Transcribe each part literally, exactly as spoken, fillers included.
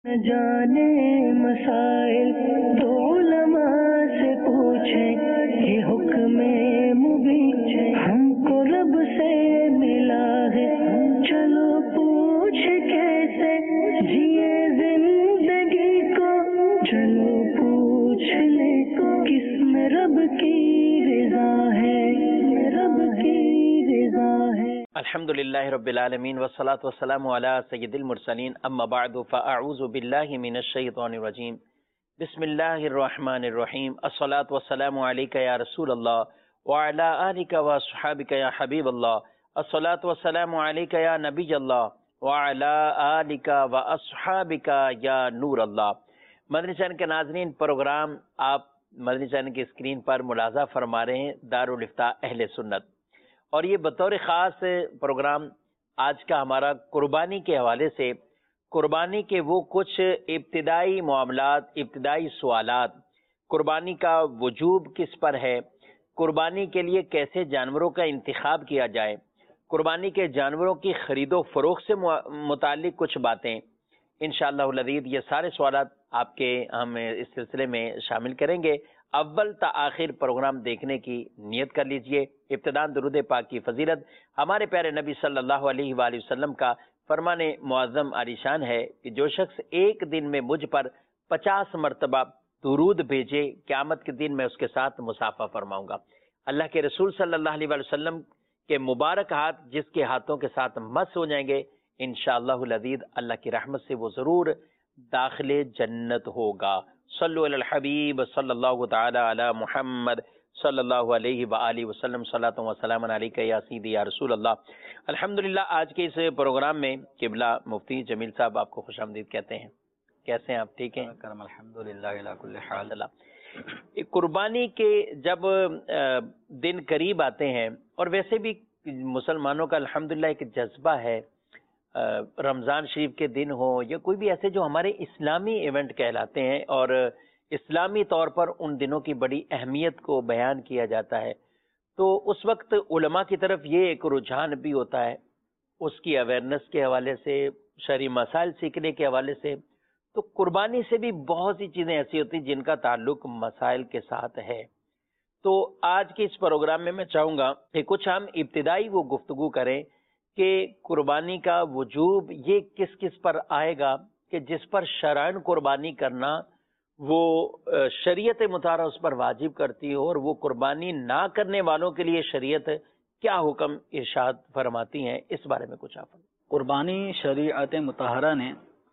जाने मसाइल तो उलमा से पूछे कि हुक्म मुबीन हमको रब से मिला है, चलो पूछ कैसे जिए जिंदगी को, चलो पूछ ले किसमें रब की रज़ा है, रब की रज़ा है। अल्हम्दुलिल्लाहि रब्बिल आलमीन वस्सलातु वस्सलामु अला सय्यिदिल मुरसलीन अम्मा बअदु फ़अऊज़ु बिल्लाहि मिनश शैतानिर रजीम बिस्मिल्लाहिर रहमानिर रहीम अस्सलातु वस्सलामु अलैका या रसूलल्लाह व अला आलिका व अस्हाबिका या हबीबल्लाह अस्सलातु वस्सलामु अलैका या नबियल्लाह व अला आलिका व अस्हाबिका या नूरल्लाह। मदनी चैनल के नाज़रीन, प्रोग्राम आप मदनी चैनल की स्क्रीन पर मुलाज़ा फरमा रहे हैं दारुल इफ्ता अहले सुन्नत, और ये बतौर ख़ास प्रोग्राम आज का हमारा कुर्बानी के हवाले से, कुर्बानी के वो कुछ इब्तिदाई मामलात, इब्तिदाई सवालात, कुर्बानी का वजूब किस पर है, कुर्बानी के लिए कैसे जानवरों का इंतखाब किया जाए, कुर्बानी के जानवरों की ख़रीदो फ़रोख्त से मुताल्लिक़ कुछ बातें, इंशाअल्लाह अज़ीज़ ये सारे सवालात आपके हम इस सिलसिले में शामिल करेंगे। अव्वल ता आखिर प्रोग्राम देखने की नियत कर लीजिए। इब्तिदान दुरूद पाक की फजीलत हमारे प्यारे नबी सल्लल्लाहु अलैहि वसल्लम का फरमाने मुअज़्ज़म आलिशान है कि जो शख्स एक दिन में मुझ पर पचास मरतबा दुरूद भेजे, क़यामत के दिन मैं उसके साथ मुसाफ़ा फरमाऊंगा। अल्लाह के रसूल सल्लल्लाहु अलैहि वसल्लम के मुबारक हाथ जिसके हाथों के साथ मस हो जाएंगे, इंशाअल्लाहुल अज़ीज़ अल्लाह की रहमत से वो ज़रूर दाखिले जन्नत होगा। सल्लु अलल हबीब सल्लल्लाहु तआला अला मुहम्मद सल्लल्लाहु अलैहि व आलिहि वसल्लम सल्लल्लाहु व सल्लम अलैका या सय्यदी या रसूल अल्लाह। अल्हम्दुलिल्लाह, आज के इस प्रोग्राम में किबला मुफ्ती जमील साहब आपको खुशामदीद कहते हैं। कैसे हैं आप? ठीक हैं? अल्हम्दुलिल्लाह अला कुल्ली हाल। कुर्बानी के जब दिन करीब आते हैं, और वैसे भी मुसलमानों का अल्हम्दुलिल्लाह एक जज्बा है, रमज़ान शरीफ के दिन हो या कोई भी ऐसे जो हमारे इस्लामी इवेंट कहलाते हैं और इस्लामी तौर पर उन दिनों की बड़ी अहमियत को बयान किया जाता है, तो उस वक्त उलमा की तरफ ये एक रुझान भी होता है, उसकी अवेयरनेस के हवाले से, शरई मसाइल सीखने के हवाले से। तो कुर्बानी से भी बहुत सी चीज़ें ऐसी होती हैं जिनका ताल्लुक मसाइल के साथ है। तो आज के इस प्रोग्राम में मैं चाहूँगा कि कुछ हम इब्तिदाई वो गुफ्तगू करें कि कुर्बानी का वजूब ये किस किस पर आएगा कि जिस पर शरअन कुर्बानी करना वो शरीयत मुताहरा उस पर वाजिब करती हो, और वो कुर्बानी ना करने वालों के लिए शरीयत क्या हुक्म इरशाद फरमाती हैं, इस बारे में कुछ आप। कुर्बानी शरीयत मुताहरा ने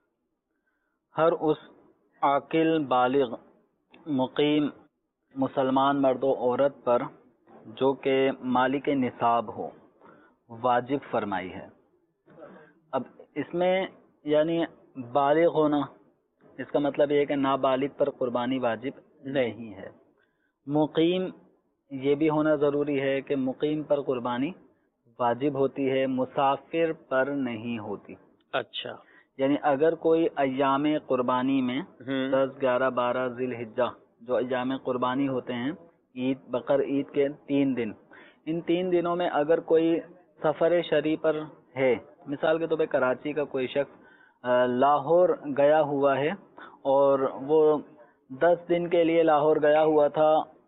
हर उस आकिल बालिग मुकीम मुसलमान मर्द व औरत पर जो कि मालिक निसाब हो वाजिब फरमाई है। अब इसमें यानी बालिग होना, इसका मतलब ये है कि नाबालिग पर कुर्बानी वाजिब नहीं है। मुकीम ये भी होना ज़रूरी है कि मुकीम पर कुर्बानी वाजिब होती है, मुसाफिर पर नहीं होती। अच्छा, यानी अगर कोई अय्याम कुर्बानी में दस ग्यारह बारह ज़िलहिज्जा जो अय्याम कुर्बानी होते हैं, ईद बकर ईद के तीन दिन, इन तीन दिनों में अगर कोई सफ़र शरी पर है, मिसाल के तौर पे कराची का कोई शख्स लाहौर गया हुआ है और वो दस दिन के लिए लाहौर गया हुआ था,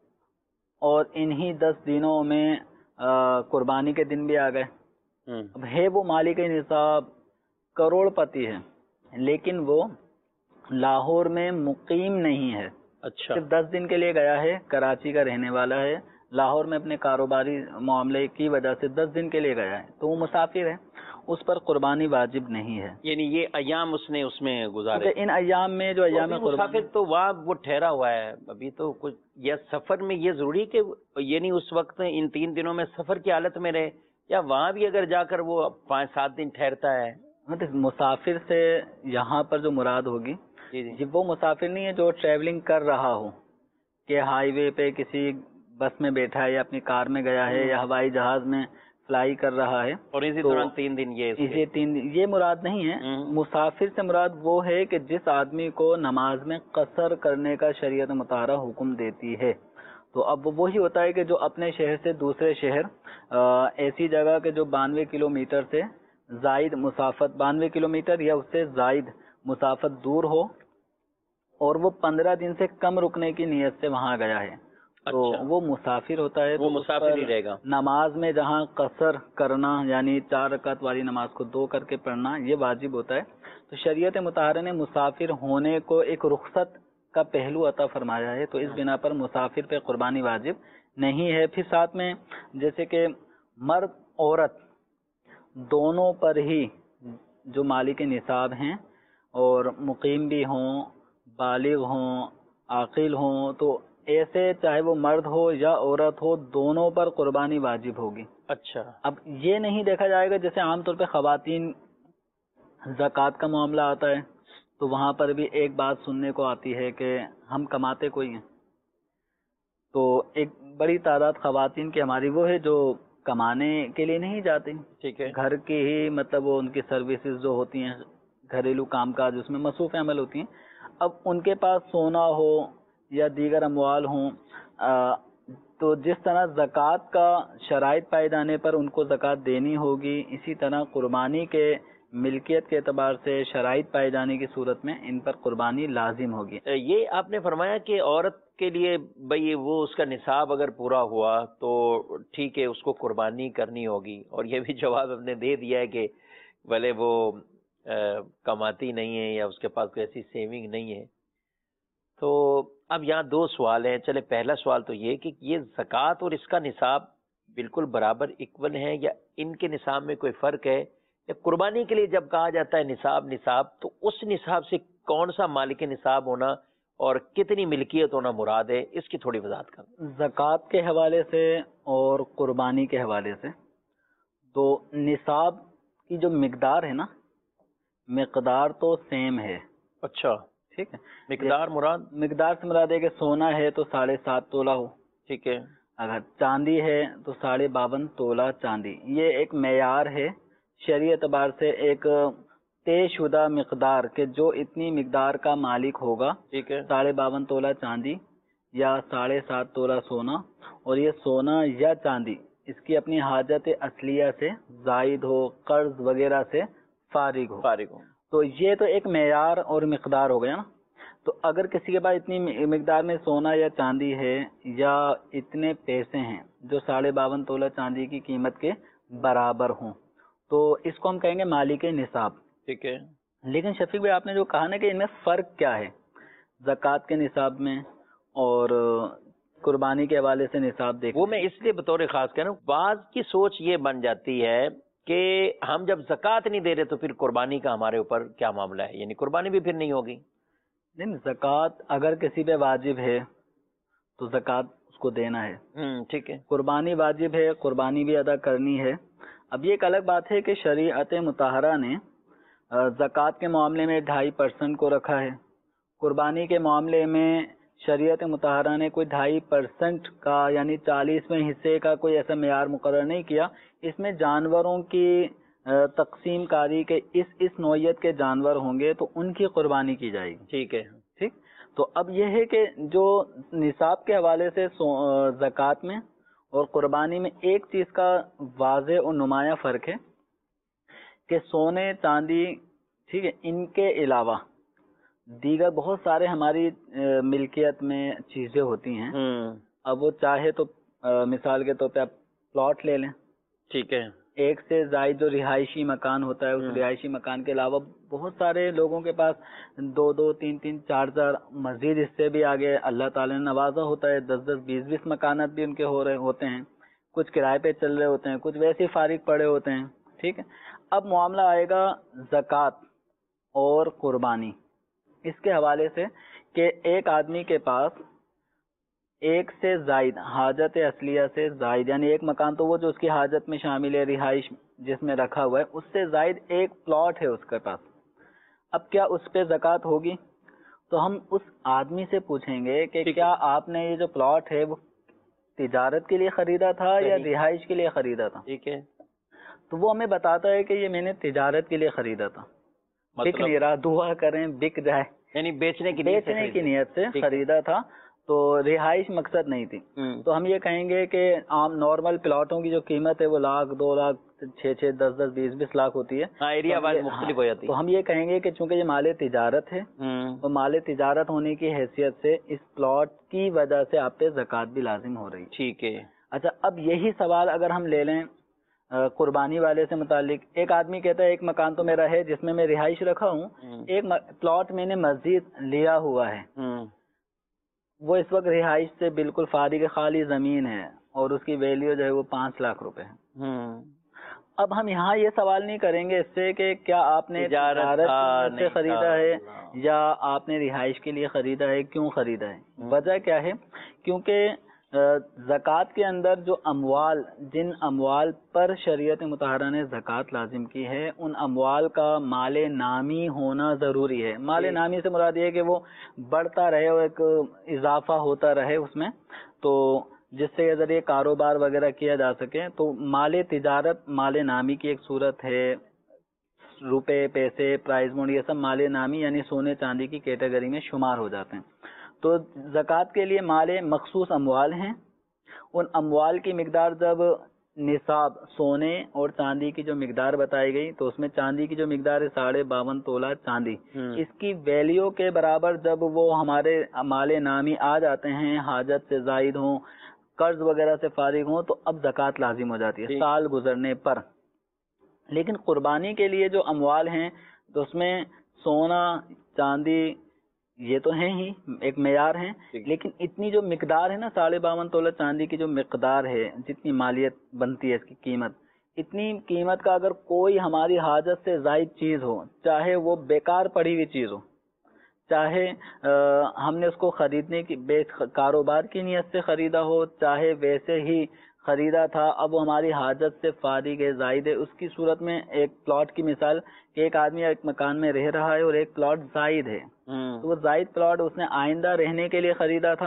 और इन्हीं दस दिनों में कुर्बानी के दिन भी आ गए। अब है वो मालिक निसाब, करोड़पति है, लेकिन वो लाहौर में मुकीम नहीं है। अच्छा, सिर्फ दस दिन के लिए गया है, कराची का रहने वाला है, लाहौर में अपने कारोबारी मामले की वजह से दस दिन के लिए गया है, तो वो मुसाफिर है, उस पर कुर्बानी वाजिब नहीं है। यानी ये अयाम उसने उसमें गुजारे। इन अयाम में जो अयाम तो मुसाफिर तो वहाँ वो ठहरा हुआ है अभी, तो कुछ या सफर में ये जरूरी कि ये नहीं उस वक्त इन तीन दिनों में सफर की हालत में रहे, या वहाँ भी अगर जाकर वो पाँच सात दिन ठहरता है। मतलब मुसाफिर से यहाँ पर जो मुराद होगी, जी वो मुसाफिर नहीं है जो ट्रैवलिंग कर रहा हो, कि हाईवे पे किसी बस में बैठा है या अपनी कार में गया है या हवाई जहाज में फ्लाई कर रहा है, और इसी तो दौरान तीन दिन ये इसे तीन दिन ये मुराद नहीं है। मुसाफिर से मुराद वो है कि जिस आदमी को नमाज में कसर करने का शरीयत मुताहरा हुक्म देती है, तो अब वही होता है कि जो अपने शहर से दूसरे शहर ऐसी जगह के जो बानवे किलोमीटर से जायद मुसाफत बानवे किलोमीटर या उससे जायद مسافت دور ہو اور وہ پندرہ دن سے کم رکنے کی نیت سے وہاں گیا ہے تو اچھا، وہ مسافر ہوتا ہے، وہ تو اس مسافر پر ہی رہے گا۔ نماز میں جہاں قصر کرنا یعنی چار رکعت والی نماز کو دو کر کے پڑھنا یہ واجب ہوتا ہے۔ تو شریعت مطہرہ نے مسافر ہونے کو ایک رخصت کا پہلو عطا فرمایا ہے، تو اس بنا پر مسافر پہ قربانی واجب نہیں ہے۔ پھر ساتھ میں جیسے کہ مرد عورت دونوں پر ہی جو مالک نصاب ہیں اور مقیم بھی ہوں، بالغ ہوں، عاقل ہوں، تو ایسے چاہے وہ مرد ہو یا عورت ہو دونوں پر قربانی واجب ہوگی۔ اچھا، اب یہ نہیں دیکھا جائے گا جیسے عام طور پہ خواتین زکوٰۃ کا معاملہ آتا ہے تو وہاں پر بھی ایک بات سننے کو آتی ہے کہ ہم کماتے کوئی ہیں، تو ایک بڑی تعداد خواتین کی ہماری وہ ہے جو کمانے کے لیے نہیں جاتی، ٹھیک ہے، گھر کی ہی مطلب وہ ان کی سروسز جو ہوتی ہیں، گھریلو کام کاج اس میں مصروف عمل ہوتی ہیں۔ اب ان کے پاس سونا ہو یا دیگر اموال ہوں، تو جس طرح زکوٰۃ کا شرائط پائے جانے پر ان کو زکوٰۃ دینی ہوگی، اسی طرح قربانی کے ملکیت کے اعتبار سے شرائط پائے جانے کی صورت میں ان پر قربانی لازم ہوگی۔ یہ آپ نے فرمایا کہ عورت کے لیے بھئی وہ اس کا نصاب اگر پورا ہوا تو ٹھیک ہے، اس کو قربانی کرنی ہوگی، اور یہ بھی جواب ہم نے دے دیا ہے کہ بھلے وہ کماتی نہیں ہے یا اس کے پاس کوئی ایسی سیونگ نہیں ہے۔ تو اب یہاں دو سوال ہیں، چلے پہلا سوال تو یہ کہ یہ زکوٰۃ اور اس کا نصاب بالکل برابر ایکول ہیں یا ان کے نصاب میں کوئی فرق ہے، یا قربانی کے لیے جب کہا جاتا ہے نصاب نصاب تو اس نصاب سے کون سا مالک نصاب ہونا اور کتنی ملکیت ہونا مراد ہے، اس کی تھوڑی وضاحت کریں۔ زکوٰۃ کے حوالے سے اور قربانی کے حوالے سے تو نصاب کی جو مقدار ہے نا، مقدار تو سیم ہے۔ اچھا، ٹھیک ہے، مقدار مراد مقدار سے مراد ہے کہ سونا ہے تو ساڑھے سات تولہ ہو، ٹھیک ہے، اگر چاندی ہے تو ساڑھے باون تولہ چاندی، یہ ایک معیار ہے شرعی اعتبار سے، ایک طے شدہ مقدار کہ جو اتنی مقدار کا مالک ہوگا، ٹھیک ہے، ساڑھے باون تولہ چاندی یا ساڑھے سات تولہ سونا، اور یہ سونا یا چاندی اس کی اپنی حاجت اصلیہ سے زائد ہو، قرض وغیرہ سے فارغ ہو، فارغ ہوں، تو یہ تو ایک معیار اور مقدار ہو گیا نا۔ تو اگر کسی کے پاس اتنی مقدار میں سونا یا چاندی ہے یا اتنے پیسے ہیں جو ساڑھے باون تولہ چاندی کی قیمت کے برابر ہوں تو اس کو ہم کہیں گے مالک نصاب۔ ٹھیک ہے، لیکن شفیق بھائی آپ نے جو کہا نا کہ ان میں فرق کیا ہے زکوٰۃ کے نصاب میں اور قربانی کے حوالے سے نصاب دیکھ، وہ میں اس لیے بطور خاص کہہ رہا ہوں، بعض کی سوچ یہ بن جاتی ہے کہ ہم جب زکوٰۃ نہیں دے رہے تو پھر قربانی کا ہمارے اوپر کیا معاملہ ہے، یعنی قربانی بھی پھر نہیں ہوگی۔ نہیں، زکوٰۃ اگر کسی پہ واجب ہے تو زکوٰۃ اس کو دینا ہے، ہوں، ٹھیک ہے، قربانی واجب ہے، قربانی بھی ادا کرنی ہے۔ اب یہ ایک الگ بات ہے کہ شریعت مطہرہ نے زکوٰۃ کے معاملے میں ڈھائی پرسنٹ کو رکھا ہے، قربانی کے معاملے میں شریعت مطہرہ نے کوئی ڈھائی پرسنٹ کا یعنی چالیسویں حصے کا کوئی ایسا معیار مقرر نہیں کیا۔ اس میں جانوروں کی تقسیم کاری کے اس اس نوعیت کے جانور ہوں گے تو ان کی قربانی کی جائے گی، ٹھیک ہے، ٹھیک۔ تو اب یہ ہے کہ جو نصاب کے حوالے سے زکوٰۃ میں اور قربانی میں ایک چیز کا واضح اور نمایاں فرق ہے کہ سونے چاندی، ٹھیک ہے، ان کے علاوہ دیگر بہت سارے ہماری ملکیت میں چیزیں ہوتی ہیں، اب وہ چاہے تو مثال کے طور پہ آپ پلاٹ لے لیں، ٹھیک ہے، ایک سے زائد جو رہائشی مکان ہوتا ہے، اس رہائشی مکان کے علاوہ بہت سارے لوگوں کے پاس دو دو تین تین چار چار مزید اس سے بھی آگے اللہ تعالی نے نوازا ہوتا ہے، دس دس بیس بیس مکانات بھی ان کے ہو رہے ہوتے ہیں، کچھ کرائے پہ چل رہے ہوتے ہیں، کچھ ویسے فارغ پڑے ہوتے ہیں، ٹھیک ہے۔ اب معاملہ آئے گا زکوٰۃ اور قربانی اس کے حوالے سے کہ ایک آدمی کے پاس ایک سے زائد حاجت اصلیہ سے زائد یعنی ایک مکان تو وہ جو اس کی حاجت میں شامل ہے، رہائش جس میں رکھا ہوا ہے، اس سے زائد ایک پلاٹ ہے اس کے پاس، اب کیا اس پہ زکوٰۃ ہوگی؟ تو ہم اس آدمی سے پوچھیں گے کہ کیا آپ نے یہ جو پلاٹ ہے وہ تجارت کے لیے خریدا تھا یا رہائش کے لیے خریدا تھا؟ ٹھیک ہے، تو وہ ہمیں بتاتا ہے کہ یہ میں نے تجارت کے لیے خریدا تھا، بک نہیں رہا، دعا کریں بک جائے، یعنی بیچنے کی بیچنے کی نیت سے خریدا تھا، تو رہائش مقصد نہیں تھی. تو ہم یہ کہیں گے کہ عام نارمل پلاٹوں کی جو قیمت ہے وہ لاکھ دو لاکھ چھ چھ دس دس بیس بیس لاکھ ہوتی ہے. ہاں ایریا وائز مختلف ہو جاتی ہے. تو ہم یہ کہیں گے کہ چونکہ یہ مال تجارت ہے تو مال تجارت ہونے کی حیثیت سے اس پلاٹ کی وجہ سے آپ پہ زکوٰۃ بھی لازم ہو رہی ہے. ٹھیک ہے. اچھا اب یہی سوال اگر ہم لے لیں قربانی والے سے متعلق. ایک آدمی کہتا ہے ایک مکان تو میرا ہے جس میں میں رہائش رکھا ہوں, ایک پلاٹ میں نے مسجد لیا ہوا ہے, وہ اس وقت رہائش سے بالکل فارغ خالی زمین ہے اور اس کی ویلیو جو ہے وہ پانچ لاکھ روپے ہے. اب ہم یہاں یہ سوال نہیں کریں گے اس سے کہ کیا آپ نے تجارت سے خریدا ہے یا آپ نے رہائش کے لیے خریدا ہے, کیوں خریدا ہے. وجہ کیا ہے, کیونکہ زکوٰۃ کے اندر جو اموال جن اموال پر شریعت مطہرہ نے زکوٰۃ لازم کی ہے ان اموال کا مال نامی ہونا ضروری ہے. مال نامی سے مراد یہ ہے کہ وہ بڑھتا رہے اور ایک اضافہ ہوتا رہے اس میں, تو جس سے ذریعے کاروبار وغیرہ کیا جا سکے. تو مال تجارت مال نامی کی ایک صورت ہے. روپے پیسے پرائز مونڈ یہ سب مال نامی یعنی سونے چاندی کی کیٹیگری میں شمار ہو جاتے ہیں. تو زکوٰۃ کے لیے مال مخصوص اموال ہیں. ان اموال کی مقدار جب نصاب سونے اور چاندی کی جو مقدار بتائی گئی تو اس میں چاندی کی جو مقدار ہے ساڑھے باون تولہ چاندی, اس کی ویلیو کے برابر جب وہ ہمارے مال نامی آ جاتے ہیں, حاجت سے زائد ہوں, قرض وغیرہ سے فارغ ہوں, تو اب زکوٰۃ لازم ہو جاتی ہے سال گزرنے پر. لیکن قربانی کے لیے جو اموال ہیں تو اس میں سونا چاندی یہ تو ہیں ہی ایک معیار ہیں, لیکن اتنی جو مقدار ہے نا ساڑھے باون تولہ چاندی کی جو مقدار ہے, جتنی مالیت بنتی ہے اس کی قیمت, اتنی قیمت کا اگر کوئی ہماری حاجت سے زائد چیز ہو, چاہے وہ بیکار پڑی ہوئی چیز ہو, چاہے ہم نے اس کو خریدنے کی بے کاروبار کی نیت سے خریدا ہو, چاہے ویسے ہی خریدا تھا اب وہ ہماری حاجت سے فارغ ہے زائد ہے, اس کی صورت میں ایک پلاٹ کی مثال کہ ایک آدمی ایک مکان میں رہ رہا ہے اور ایک پلاٹ زائد ہے, تو وہ زائد پلاٹ اس نے آئندہ رہنے کے لیے خریدا تھا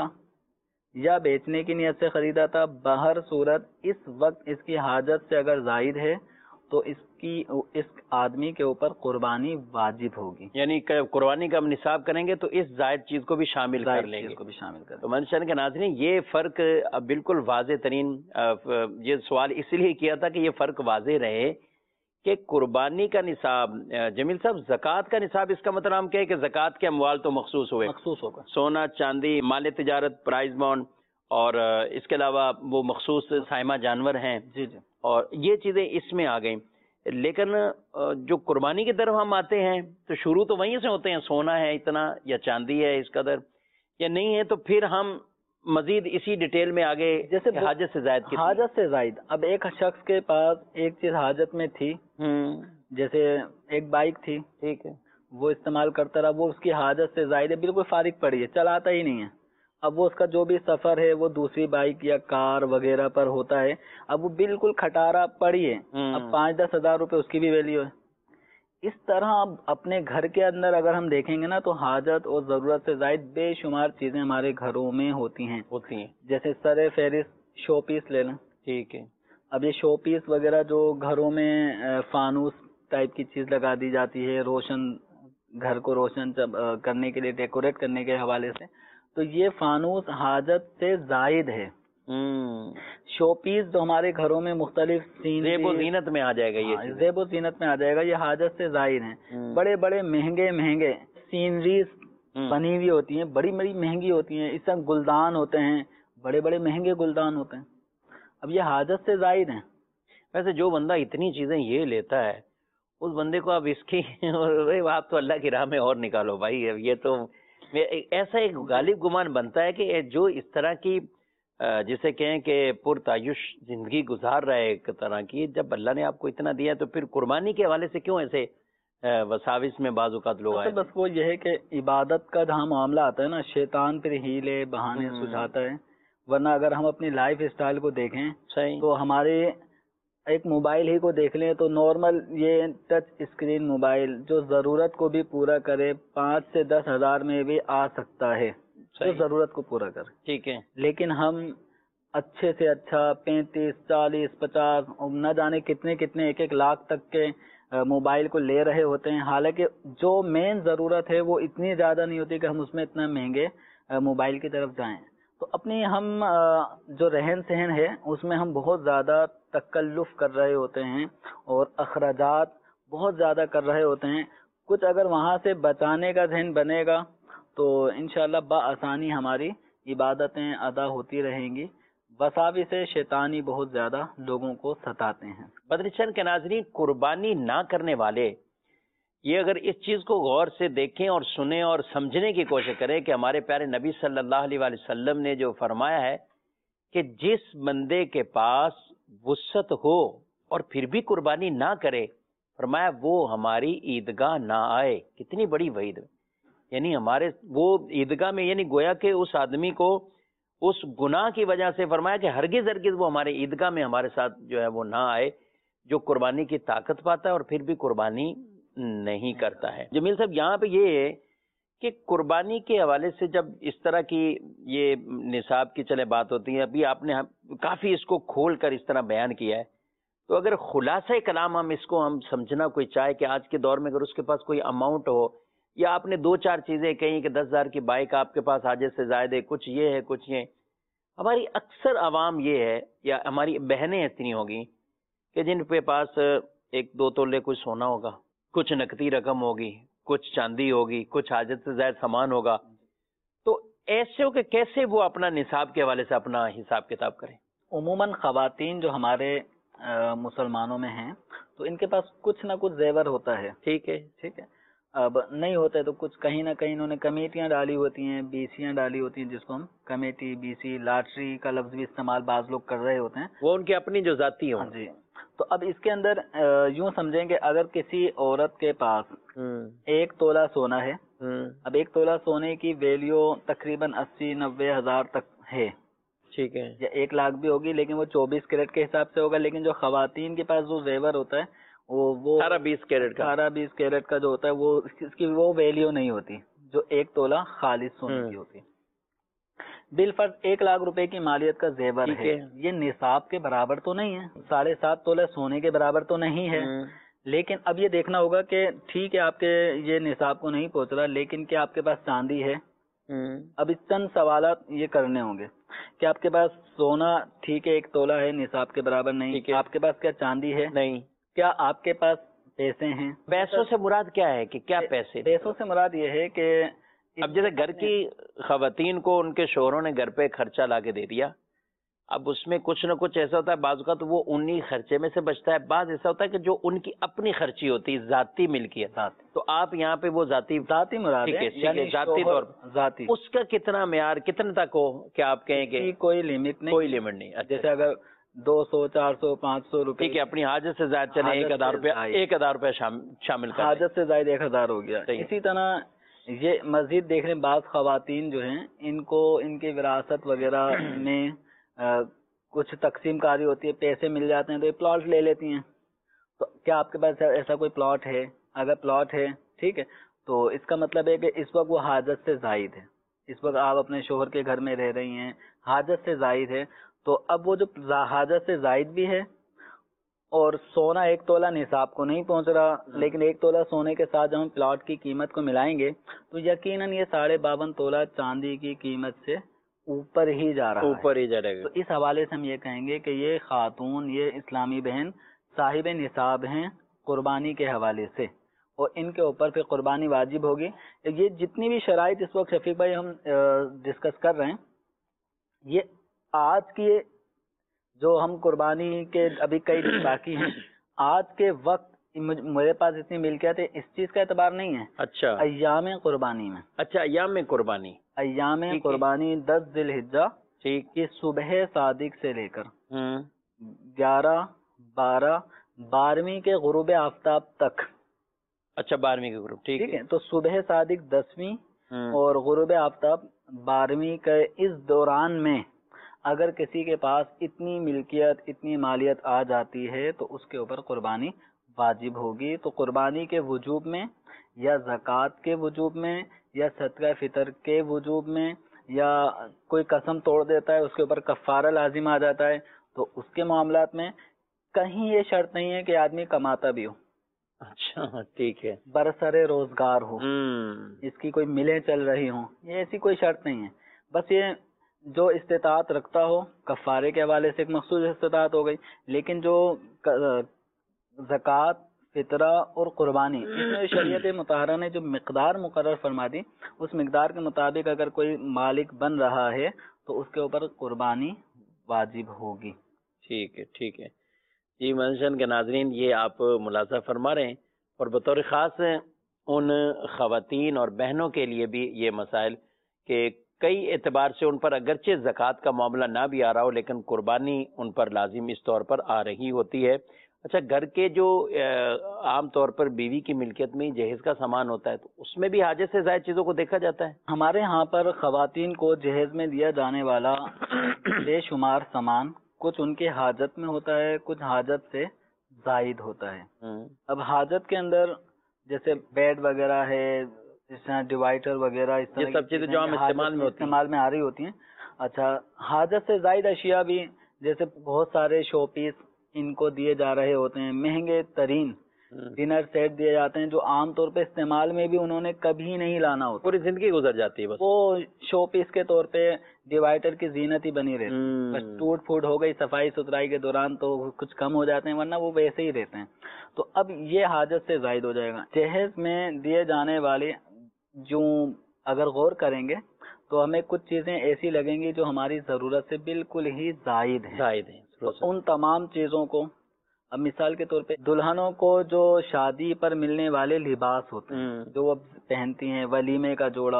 یا بیچنے کی نیت سے خریدا تھا. بہر صورت اس وقت اس کی حاجت سے اگر زائد ہے تو اس کی اس آدمی کے اوپر قربانی واجب ہوگی. یعنی قربانی کا ہم نصاب کریں گے تو اس زائد چیز کو بھی شامل کر لیں گے. کو بھی شامل کر تو منشن کے ناظرین یہ فرق بالکل واضح ترین, یہ سوال اس لیے کیا تھا کہ یہ فرق واضح رہے کہ قربانی کا نصاب, جمیل صاحب زکوٰۃ کا نصاب اس کا مطلب ہم کہیں کہ زکوٰۃ کے اموال تو مخصوص ہوئے, مخصوص ہوگا, سونا چاندی مال تجارت پرائز بانڈ اور اس کے علاوہ وہ مخصوص سائمہ جانور ہیں, جی جی, اور یہ چیزیں اس میں آ گئیں. لیکن جو قربانی کی طرف ہم آتے ہیں تو شروع تو وہیں سے ہوتے ہیں, سونا ہے اتنا یا چاندی ہے اس قدر یا نہیں ہے, تو پھر ہم مزید اسی ڈیٹیل میں آگے جیسے حاجت سے زائد کتنی, حاجت سے زائد. اب ایک شخص کے پاس ایک چیز حاجت میں تھی, جیسے ایک بائک تھی, ٹھیک ہے, وہ استعمال کرتا رہا, وہ اس کی حاجت سے زائد ہے, بالکل فارغ پڑی ہے, چلاتا ہی نہیں ہے. اب وہ اس کا جو بھی سفر ہے وہ دوسری بائک یا کار وغیرہ پر ہوتا ہے, اب وہ بالکل کھٹارا پڑی ہے, اب پانچ دس ہزار روپے اس کی بھی ویلیو ہے. اس طرح اب اپنے گھر کے اندر اگر ہم دیکھیں گے نا تو حاجت اور ضرورت سے زائد بے شمار چیزیں ہمارے گھروں میں ہوتی ہیں ہوتی ہیں جیسے سر فہرست شو پیس لے لیں, ٹھیک ہے. اب یہ شو پیس وغیرہ جو گھروں میں فانوس ٹائپ کی چیز لگا دی جاتی ہے, روشن گھر کو روشن کرنے کے لیے, ڈیکوریٹ کرنے کے حوالے سے, تو یہ فانوس حاجت سے زائد ہے. شو پیس جو ہمارے گھروں میں مختلف زیب و زینت میں آ جائے گا, یہ زیب و زینت میں آ جائے گا, یہ حاجت سے زائد ہیں. بڑے بڑے مہنگے مہنگے سینریز بنی ہوئی ہوتی ہیں, بڑی بڑی مہنگی ہوتی ہیں, اس طرح گلدان ہوتے ہیں, بڑے بڑے مہنگے گلدان ہوتے ہیں, اب یہ حاجت سے زائد ہیں. ویسے جو بندہ اتنی چیزیں یہ لیتا ہے اس بندے کو اب اس کی آپ تو اللہ کی راہ میں اور نکالو بھائی. یہ تو ایسا ایک غالب گمان بنتا ہے کہ جو اس طرح کی جسے کہیں کہ پرتعیش زندگی گزار رہا ہے ایک طرح کی, جب اللہ نے آپ کو اتنا دیا تو پھر قربانی کے حوالے سے کیوں ایسے وساوس میں بعض اوقات لوگ آئے؟ بس وہ یہ ہے کہ عبادت کا جہاں معاملہ آتا ہے نا, شیطان پھر ہیلے بہانے سجھاتا ہے. ورنہ اگر ہم اپنی لائف اسٹائل کو دیکھیں صحیح تو ہمارے ایک موبائل ہی کو دیکھ لیں تو نارمل یہ ٹچ اسکرین موبائل جو ضرورت کو بھی پورا کرے پانچ سے دس ہزار میں بھی آ سکتا ہے, جو ضرورت کو پورا کرے, ٹھیک ہے. لیکن ہم اچھے سے اچھا پینتیس چالیس پچاس نہ جانے کتنے کتنے ایک ایک لاکھ تک کے موبائل کو لے رہے ہوتے ہیں, حالانکہ جو مین ضرورت ہے وہ اتنی زیادہ نہیں ہوتی کہ ہم اس میں اتنا مہنگے موبائل کی طرف جائیں تو اپنی ہم جو رہن سہن ہے اس میں ہم بہت زیادہ تکلف کر رہے ہوتے ہیں اور اخراجات بہت زیادہ کر رہے ہوتے ہیں. کچھ اگر وہاں سے بچانے کا ذہن بنے گا تو انشاءاللہ بآسانی ہماری عبادتیں ادا ہوتی رہیں گی. وساوی سے شیطانی بہت زیادہ لوگوں کو ستاتے ہیں. بدر چند کے ناظرین، قربانی نہ کرنے والے یہ اگر اس چیز کو غور سے دیکھیں اور سنیں اور سمجھنے کی کوشش کریں کہ ہمارے پیارے نبی صلی اللہ علیہ وآلہ وسلم نے جو فرمایا ہے کہ جس بندے کے پاس وسعت ہو اور پھر بھی قربانی نہ کرے، فرمایا وہ ہماری عیدگاہ نہ آئے. کتنی بڑی وعید. یعنی ہمارے وہ عیدگاہ میں، یعنی گویا کہ اس آدمی کو اس گناہ کی وجہ سے فرمایا کہ ہرگز ہرگز وہ ہمارے عیدگاہ میں ہمارے ساتھ جو ہے وہ نہ آئے، جو قربانی کی طاقت پاتا ہے اور پھر بھی قربانی نہیں کرتا ہے. جمیل صاحب، یہاں پہ یہ ہے کہ قربانی کے حوالے سے جب اس طرح کی یہ نصاب کی چلے بات ہوتی ہے، ابھی آپ نے کافی اس کو کھول کر اس طرح بیان کیا ہے، تو اگر خلاصہ کلام ہم اس کو ہم سمجھنا کوئی چاہے کہ آج کے دور میں اگر اس کے پاس کوئی اماؤنٹ ہو، یا آپ نے دو چار چیزیں کہیں کہ دس ہزار کی بائک آپ کے پاس حاجت سے زائد ہے، کچھ یہ ہے کچھ یہ، ہماری اکثر عوام یہ ہے یا ہماری بہنیں اتنی ہوگی کہ جن کے پاس ایک دو تولے کچھ سونا ہوگا، کچھ نقدی رقم ہوگی، کچھ چاندی ہوگی، کچھ حاجت سے زائد سامان ہوگا، تو ایسے ہو کہ کیسے وہ اپنا نصاب کے حوالے سے اپنا حساب کتاب کریں؟ عموماً خواتین جو ہمارے مسلمانوں میں ہیں تو ان کے پاس کچھ نہ کچھ زیور ہوتا ہے. ٹھیک ہے ٹھیک ہے اب نہیں ہوتا ہے تو کچھ کہیں نہ کہیں انہوں نے کمیٹیاں ڈالی ہوتی ہیں، بیسیاں ڈالی ہوتی ہیں، جس کو ہم کمیٹی، بیسی، لاٹری کا لفظ بھی استعمال بعض لوگ کر رہے ہوتے ہیں. وہ ان کی اپنی جو ذاتی ہوں. جی. تو اب اس کے اندر یوں سمجھیں کہ اگر کسی عورت کے پاس ایک تولہ سونا ہے، اب ایک تولہ سونے کی ویلیو تقریباً اسی نوے ہزار تک ہے، ٹھیک ہے، یا ایک لاکھ بھی ہوگی، لیکن وہ چوبیس کیرٹ کے حساب سے ہوگا. لیکن جو خواتین کے پاس جو زیور ہوتا ہے وہ اٹھارہ بیس کیرٹ کا اٹھارہ بیس کیرٹ کا جو ہوتا ہے وہ اس کی وہ ویلیو نہیں ہوتی جو ایک تولہ خالص سونے کی ہوتی. بالفرض ایک لاکھ روپے کی مالیت کا زیور ہے، یہ نصاب کے برابر تو نہیں ہے، ساڑھے سات تولہ سونے کے برابر تو نہیں ہے. لیکن اب یہ دیکھنا ہوگا کہ ٹھیک ہے آپ کے یہ نصاب کو نہیں پہنچ رہا، لیکن کیا آپ کے پاس چاندی ہے؟ اب اس چند سوالات یہ کرنے ہوں گے کہ آپ کے پاس سونا ٹھیک ہے ایک تولہ ہے، نصاب کے برابر نہیں، آپ کے پاس کیا چاندی ہے؟ نہیں. کیا آپ کے پاس پیسے ہیں؟ پیسوں سے مراد کیا ہے کہ کیا پیسے؟ پیسوں سے مراد یہ ہے کہ اب جیسے گھر کی خواتین کو ان کے شوہروں نے گھر پہ خرچہ لا کے دے دیا، اب اس میں کچھ نہ کچھ ایسا ہوتا ہے، بعض کا تو وہ انہی خرچے میں سے بچتا ہے، بعض ایسا ہوتا ہے کہ جو ان کی اپنی خرچی ہوتی ہے، ذاتی ملکیت. تو آپ یہاں پہ وہ ذاتی ذاتی مراد ہے، یعنی ذاتی طور ذاتی اس کا کتنا معیار کتنے تک ہو کہ آپ کہیں کہ کوئی لمٹ نہیں؟ کوئی لمٹ نہیں. جیسے اگر دو سو چار سو پانچ سو روپے ٹھیک ہے، اپنی حاجت سے زائد چلے ایک ہزار روپے ایک ہزار روپے شامل کر، حاجت سے زائد ایک ہزار ہو گیا. اسی طرح یہ مزید دیکھ رہے ہیں بعض خواتین جو ہیں ان کو ان کی وراثت وغیرہ میں کچھ تقسیم کاری ہوتی ہے، پیسے مل جاتے ہیں تو یہ پلاٹ لے لیتی ہیں. تو کیا آپ کے پاس ایسا کوئی پلاٹ ہے؟ اگر پلاٹ ہے ٹھیک ہے تو اس کا مطلب ہے کہ اس وقت وہ حاجت سے زائد ہے، اس وقت آپ اپنے شوہر کے گھر میں رہ رہی ہیں، حاجت سے زائد ہے. تو اب وہ جو حاجت سے زائد بھی ہے اور سونا ایک تولہ نصاب کو نہیں پہنچ رہا، لیکن ایک تولہ سونے کے ساتھ جب ہم پلاٹ کی قیمت کو ملائیں گے تو یقیناً یہ ساڑھے باون تولہ چاندی کی قیمت سے اوپر ہی جا رہا ہے، اوپر ہی جا رہا ہے. تو اس حوالے سے ہم یہ کہیں گے کہ یہ خاتون، یہ اسلامی بہن صاحب نصاب ہیں قربانی کے حوالے سے، اور ان کے اوپر پھر قربانی واجب ہوگی. یہ جتنی بھی شرائط اس وقت شفیق بھائی ہم ڈسکس کر رہے ہیں، یہ آج کی جو ہم قربانی کے ابھی کئی دن باقی ہیں، آج کے وقت میرے پاس اتنی ملکیت ہے، اس چیز کا اعتبار نہیں ہے. اچھا، ایام قربانی میں، اچھا ایام میں قربانی، ایام قربانی دس ذی الحجہ ٹھیک کی صبح صادق سے لے کر گیارہ بارہ بارہویں کے غروب آفتاب تک. اچھا، بارہویں کے غروب، ٹھیک ہے. تو صبح صادق دسویں اور غروب آفتاب بارہویں کے اس دوران میں اگر کسی کے پاس اتنی ملکیت، اتنی مالیت آ جاتی ہے تو اس کے اوپر قربانی واجب ہوگی. تو قربانی کے وجوب میں یا زکوٰۃ کے وجوب میں یا صدقہ فطر کے وجوب میں یا کوئی قسم توڑ دیتا ہے اس کے اوپر کفارہ لازم آ جاتا ہے، تو اس کے معاملات میں کہیں یہ شرط نہیں ہے کہ آدمی کماتا بھی ہو. اچھا، ٹھیک ہے. برسر روزگار ہو، اس کی کوئی ملیں چل رہی ہوں، یہ ایسی کوئی شرط نہیں ہے. بس یہ جو استطاعت رکھتا ہو کفارے کے حوالے سے ایک مخصوص استطاعت ہو گئی، لیکن جو زکوٰۃ، فطرہ اور قربانی، اس میں شریعت مطہرہ نے جو مقدار مقرر فرما دی، اس مقدار کے مطابق اگر کوئی مالک بن رہا ہے تو اس کے اوپر قربانی واجب ہوگی۔ ٹھیک ہے ٹھیک ہے جی منشن کے ناظرین، یہ آپ ملاحظہ فرما رہے ہیں، اور بطور خاص ان خواتین اور بہنوں کے لیے بھی یہ مسائل کہ کئی اعتبار سے ان پر اگرچہ زکوٰۃ کا معاملہ نہ بھی آ رہا ہو لیکن قربانی ان پر لازم اس طور پر آ رہی ہوتی ہے۔ اچھا، گھر کے جو عام طور پر بیوی کی ملکیت میں جہیز کا سامان ہوتا ہے تو اس میں بھی حاجت سے زائد چیزوں کو دیکھا جاتا ہے؟ ہمارے ہاں پر خواتین کو جہیز میں دیا جانے والا بے شمار سامان کچھ ان کے حاجت میں ہوتا ہے، کچھ حاجت سے زائد ہوتا ہے۔ اب حاجت کے اندر جیسے بیڈ وغیرہ ہے، اس طرح ڈیوائڈر وغیرہ، اس طرح یہ سب چیزیں جو ہم استعمال میں ہوتی ہیں، استعمال میں آ رہی ہوتی ہیں۔ اچھا، حاجت سے زائد اشیاء بھی جیسے بہت سارے شو پیس ان کو دیے جا رہے ہوتے ہیں، مہنگے ترین ڈنر سیٹ دیے جاتے ہیں جو عام طور پہ استعمال میں بھی انہوں نے کبھی نہیں لانا ہوتا، پوری زندگی گزر جاتی ہے، بس وہ شو پیس کے طور پہ ڈیوائڈر کی زینت ہی بنی رہتی ہے، بس ٹوٹ پھوٹ ہو گئی صفائی ستھرائی کے دوران تو کچھ کم ہو جاتے ہیں، ورنہ وہ ویسے ہی رہتے ہیں۔ تو اب یہ حاجت سے زائد ہو جائے گا۔ جہیز میں دیے جانے والے جو اگر غور کریں گے تو ہمیں کچھ چیزیں ایسی لگیں گی جو ہماری ضرورت سے بالکل ہی زائد ہیں زائد ہیں، ان تمام چیزوں کو، اب مثال کے طور پہ دلہنوں کو جو شادی پر ملنے والے لباس ہوتے ہیں جو وہ پہنتی ہیں، ولیمے کا جوڑا،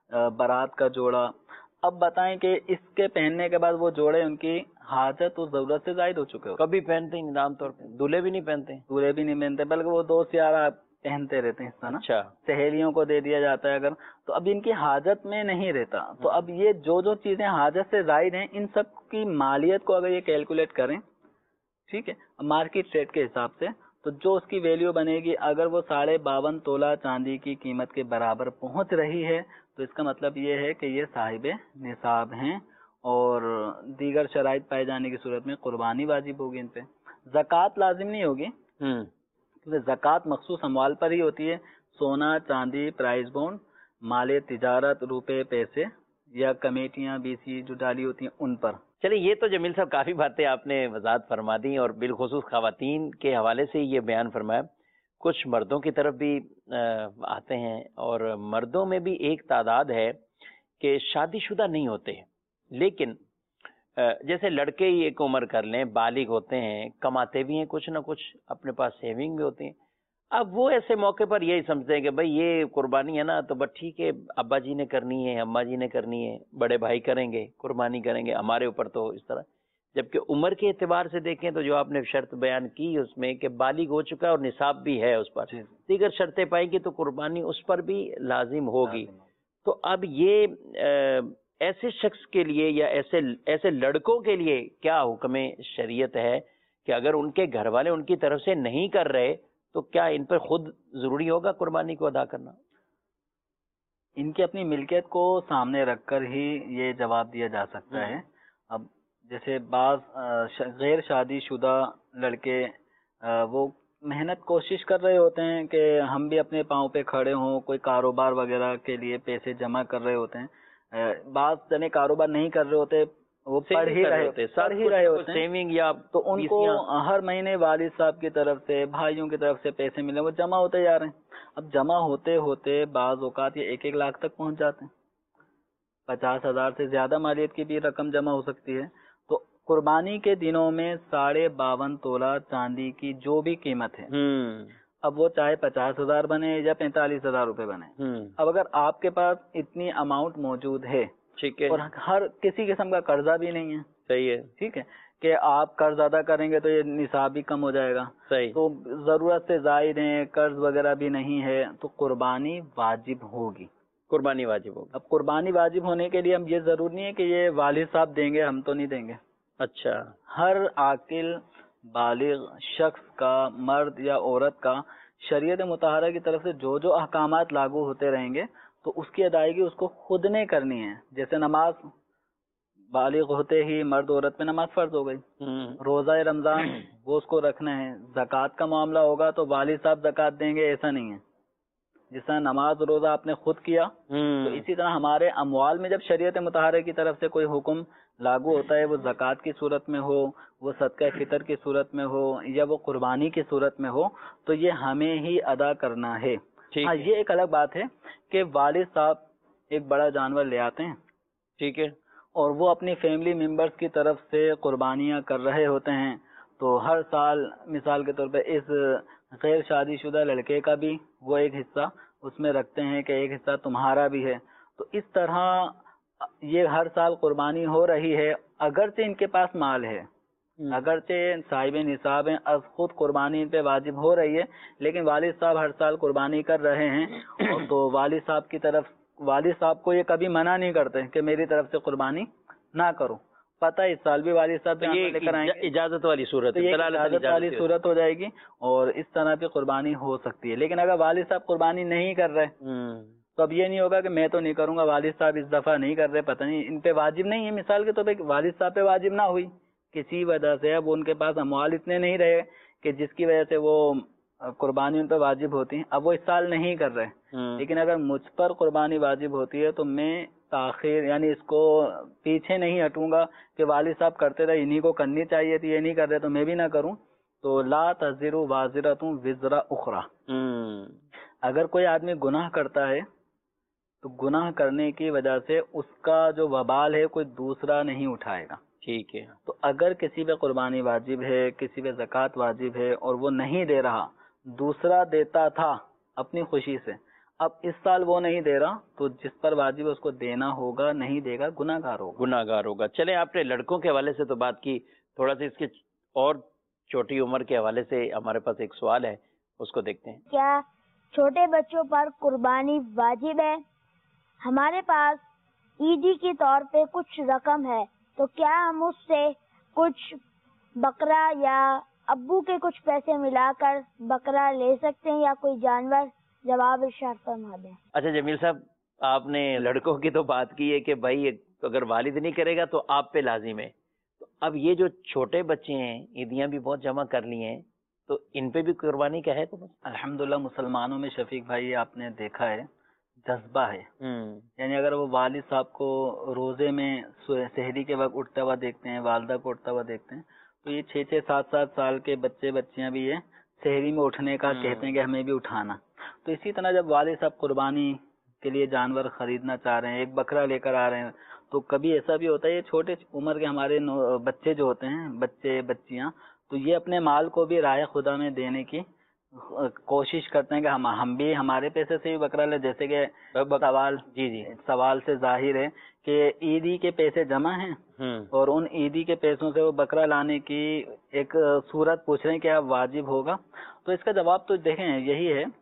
بارات کا جوڑا، اب بتائیں کہ اس کے پہننے کے بعد وہ جوڑے ان کی حاجت اور ضرورت سے زائد ہو چکے ہو، کبھی پہنتے ہی نہیں، عام طور پہ دولہے بھی نہیں پہنتے، دولہے بھی نہیں پہنتے، بلکہ وہ دوست یار پہنتے رہتے ہیں، نا اچھا سہیلیوں کو دے دیا جاتا ہے اگر، تو اب ان کی حاجت میں نہیں رہتا۔ تو اب یہ جو جو چیزیں حاجت سے زائد ہیں ان سب کی مالیت کو اگر یہ کیلکولیٹ کریں، ٹھیک ہے، مارکیٹ ریٹ کے حساب سے، تو جو اس کی ویلیو بنے گی اگر وہ ساڑھے باون تولہ چاندی کی قیمت کے برابر پہنچ رہی ہے تو اس کا مطلب یہ ہے کہ یہ صاحب نصاب ہیں اور دیگر شرائط پائے جانے کی صورت میں قربانی واجب ہوگی ان پہ۔ زکوٰۃ لازم نہیں ہوگی کیونکہ زکوٰۃ مخصوص اموال پر ہی ہوتی ہے، سونا، چاندی، پرائز بونڈ، مال تجارت، روپے، پیسے یا کمیٹیاں بی سی جو ڈالی ہوتی ہیں ان پر۔ چلے، یہ تو جمیل صاحب کافی باتیں آپ نے وضاحت فرما دی اور بالخصوص خواتین کے حوالے سے یہ بیان فرمایا۔ کچھ مردوں کی طرف بھی آتے ہیں اور مردوں میں بھی ایک تعداد ہے کہ شادی شدہ نہیں ہوتے لیکن جیسے لڑکے ہی ایک عمر کر لیں، بالغ ہوتے ہیں، کماتے بھی ہیں کچھ نہ کچھ، اپنے پاس سیونگ بھی ہوتی ہیں، اب وہ ایسے موقع پر یہی سمجھتے ہیں کہ بھئی یہ قربانی ہے نا تو بس ٹھیک ہے، ابا جی نے کرنی ہے، اماں جی نے کرنی ہے، بڑے بھائی کریں گے، قربانی کریں گے، ہمارے اوپر تو اس طرح۔ جبکہ عمر کے اعتبار سے دیکھیں تو جو آپ نے شرط بیان کی اس میں کہ بالغ ہو چکا ہے اور نصاب بھی ہے اس پر، دیگر شرطیں پائیں گی تو قربانی اس پر بھی لازم ہوگی۔ تو اب یہ ایسے شخص کے لیے یا ایسے ایسے لڑکوں کے لیے کیا حکم شریعت ہے کہ اگر ان کے گھر والے ان کی طرف سے نہیں کر رہے تو کیا ان پر خود ضروری ہوگا قربانی کو ادا کرنا؟ ان کی اپنی ملکیت کو سامنے رکھ کر ہی یہ جواب دیا جا سکتا ہے۔ اب جیسے بعض غیر شادی شدہ لڑکے وہ محنت کوشش کر رہے ہوتے ہیں کہ ہم بھی اپنے پاؤں پہ کھڑے ہوں، کوئی کاروبار وغیرہ کے لیے پیسے جمع کر رہے ہوتے ہیں، بعض جنے کاروبار نہیں کر رہے ہوتے، وہ پڑھ ہی رہے ہوتے پڑھ ہی رہے ہوتے سیونگ یا تو ان کو ہر مہینے والد صاحب کی طرف سے، بھائیوں کی طرف سے پیسے ملے، وہ جمع ہوتے جا رہے ہیں۔ اب جمع ہوتے ہوتے بعض اوقات یہ ایک ایک لاکھ تک پہنچ جاتے ہیں، پچاس ہزار سے زیادہ مالیت کی بھی رقم جمع ہو سکتی ہے۔ تو قربانی کے دنوں میں ساڑھے باون تولہ چاندی کی جو بھی قیمت ہے، اب وہ چاہے پچاس ہزار بنے یا پینتالیس ہزار روپے بنے، اب اگر آپ کے پاس اتنی اماؤنٹ موجود ہے، ٹھیک ہے، اور ہر کسی قسم کا قرضہ بھی نہیں ہے، صحیح ہے، ٹھیک ہے، کہ آپ قرض ادا کریں گے تو یہ نصاب بھی کم ہو جائے گا، صحیح، تو ضرورت سے زائد ہیں، قرض وغیرہ بھی نہیں ہے، تو قربانی واجب ہوگی، قربانی واجب ہوگی۔ اب قربانی واجب ہونے کے لیے ہم یہ ضرور نہیں ہے کہ یہ والد صاحب دیں گے، ہم تو نہیں دیں گے۔ اچھا، ہر عاقل بالغ شخص کا، مرد یا عورت کا، شریعت مطہرہ کی طرف سے جو جو احکامات لاگو ہوتے رہیں گے تو اس کی ادائیگی اس کو خود نے کرنی ہے۔ جیسے نماز بالغ ہوتے ہی مرد عورت پہ نماز فرض ہو گئی، روزہ رمضان وہ اس کو رکھنا ہے، زکوٰۃ کا معاملہ ہوگا تو والد صاحب زکوٰۃ دیں گے ایسا نہیں ہے، جس طرح نماز روزہ آپ نے خود کیا تو اسی طرح ہمارے اموال میں جب شریعت مطہرہ کی طرف سے کوئی حکم لاگو ہوتا ہے، وہ زکوٰۃ کی صورت میں ہو، وہ صدقہ فطر کی صورت میں ہو، یا وہ قربانی کی صورت میں ہو، تو یہ ہمیں ہی ادا کرنا ہے۔ ہاں، یہ ایک الگ بات ہے کہ والد صاحب ایک بڑا جانور لے آتے ہیں، ٹھیک ہے، اور وہ اپنی فیملی ممبرز کی طرف سے قربانیاں کر رہے ہوتے ہیں، تو ہر سال مثال کے طور پہ اس غیر شادی شدہ لڑکے کا بھی وہ ایک حصہ اس میں رکھتے ہیں کہ ایک حصہ تمہارا بھی ہے۔ تو اس طرح یہ ہر سال قربانی ہو رہی ہے، اگرچہ ان کے پاس مال ہے، اگرچہ صاحب نصاب ہیں، از خود قربانی ان پہ واجب ہو رہی ہے، لیکن والد صاحب ہر سال قربانی کر رہے ہیں، اور تو والد صاحب کی طرف والد صاحب کو یہ کبھی منع نہیں کرتے کہ میری طرف سے قربانی نہ کرو، پتہ اس سال بھی والد صاحب لے کر آئیں گے، اجازت والی صورت ہے، اجازت والی صورت ہو جائے گی، اور اس طرح کی قربانی ہو سکتی ہے۔ لیکن اگر والد صاحب قربانی نہیں کر رہے تو اب یہ نہیں ہوگا کہ میں تو نہیں کروں گا، والد صاحب اس دفعہ نہیں کر رہے، پتہ نہیں ان پہ واجب نہیں ہے، مثال کے طور پہ والد صاحب پہ واجب نہ ہوئی کسی وجہ سے، اب ان کے پاس اموال اتنے نہیں رہے کہ جس کی وجہ سے وہ قربانی ان پہ واجب ہوتی ہیں، اب وہ اس سال نہیں کر رہے، لیکن اگر مجھ پر قربانی واجب ہوتی ہے تو میں تاخیر یعنی اس کو پیچھے نہیں ہٹوں گا کہ والد صاحب کرتے رہے، انہی کو کرنی چاہیے تھی، یہ نہیں کر رہے تو میں بھی نہ کروں۔ تو لا تزر وازرۃ وزر اخری، اگر کوئی آدمی گناہ کرتا ہے تو گناہ کرنے کی وجہ سے اس کا جو وبال ہے کوئی دوسرا نہیں اٹھائے گا، ٹھیک ہے۔ تو اگر کسی پہ قربانی واجب ہے، کسی پہ زکوٰۃ واجب ہے اور وہ نہیں دے رہا، دوسرا دیتا تھا اپنی خوشی سے، اب اس سال وہ نہیں دے رہا تو جس پر واجب ہے اس کو دینا ہوگا، نہیں دے گا گناہ گار ہوگا گناہ گار ہوگا۔ چلیں، آپ نے لڑکوں کے حوالے سے تو بات کی، تھوڑا سا اس کے اور چھوٹی عمر کے حوالے سے ہمارے پاس ایک سوال ہے، اس کو دیکھتے ہیں۔ کیا چھوٹے بچوں پر قربانی واجب ہے؟ ہمارے پاس عیدی کے طور پہ کچھ رقم ہے، تو کیا ہم اس سے کچھ بکرا یا ابو کے کچھ پیسے ملا کر بکرا لے سکتے ہیں یا کوئی جانور؟ جواب ارشاد فرما دیں۔ اچھا جمیل صاحب، آپ نے لڑکوں کی تو بات کی ہے کہ بھائی اگر والد نہیں کرے گا تو آپ پہ لازم ہے، تو اب یہ جو چھوٹے بچے ہیں عیدیاں بھی بہت جمع کر لی ہیں، تو ان پہ بھی قربانی کا ہے؟ تو الحمدللہ مسلمانوں میں شفیق بھائی آپ نے دیکھا ہے جذبہ ہے، یعنی اگر وہ والد صاحب کو روزے میں سحری کے وقت اٹھتا ہوا دیکھتے ہیں، والدہ کو اٹھتا ہوا دیکھتے ہیں، تو یہ چھ چھ سات سات سال کے بچے بچیاں بھی یہ سحری میں اٹھنے کا کہتے ہیں کہ ہمیں بھی اٹھانا۔ تو اسی طرح جب والد صاحب قربانی کے لیے جانور خریدنا چاہ رہے ہیں، ایک بکرا لے کر آ رہے ہیں، تو کبھی ایسا بھی ہوتا ہے یہ چھوٹے عمر کے ہمارے بچے جو ہوتے ہیں، بچے بچیاں، تو یہ اپنے مال کو بھی راہ خدا میں دینے کی کوشش کرتے ہیں کہ ہم ہم بھی ہمارے پیسے سے بھی بکرا لے، جیسے کہ سوال جی جی سوال سے ظاہر ہے کہ عیدی کے پیسے جمع ہیں اور ان عیدی کے پیسوں سے وہ بکرا لانے کی ایک صورت پوچھ رہے ہیں کہ اب واجب ہوگا۔ تو اس کا جواب تو دیکھیں یہی ہے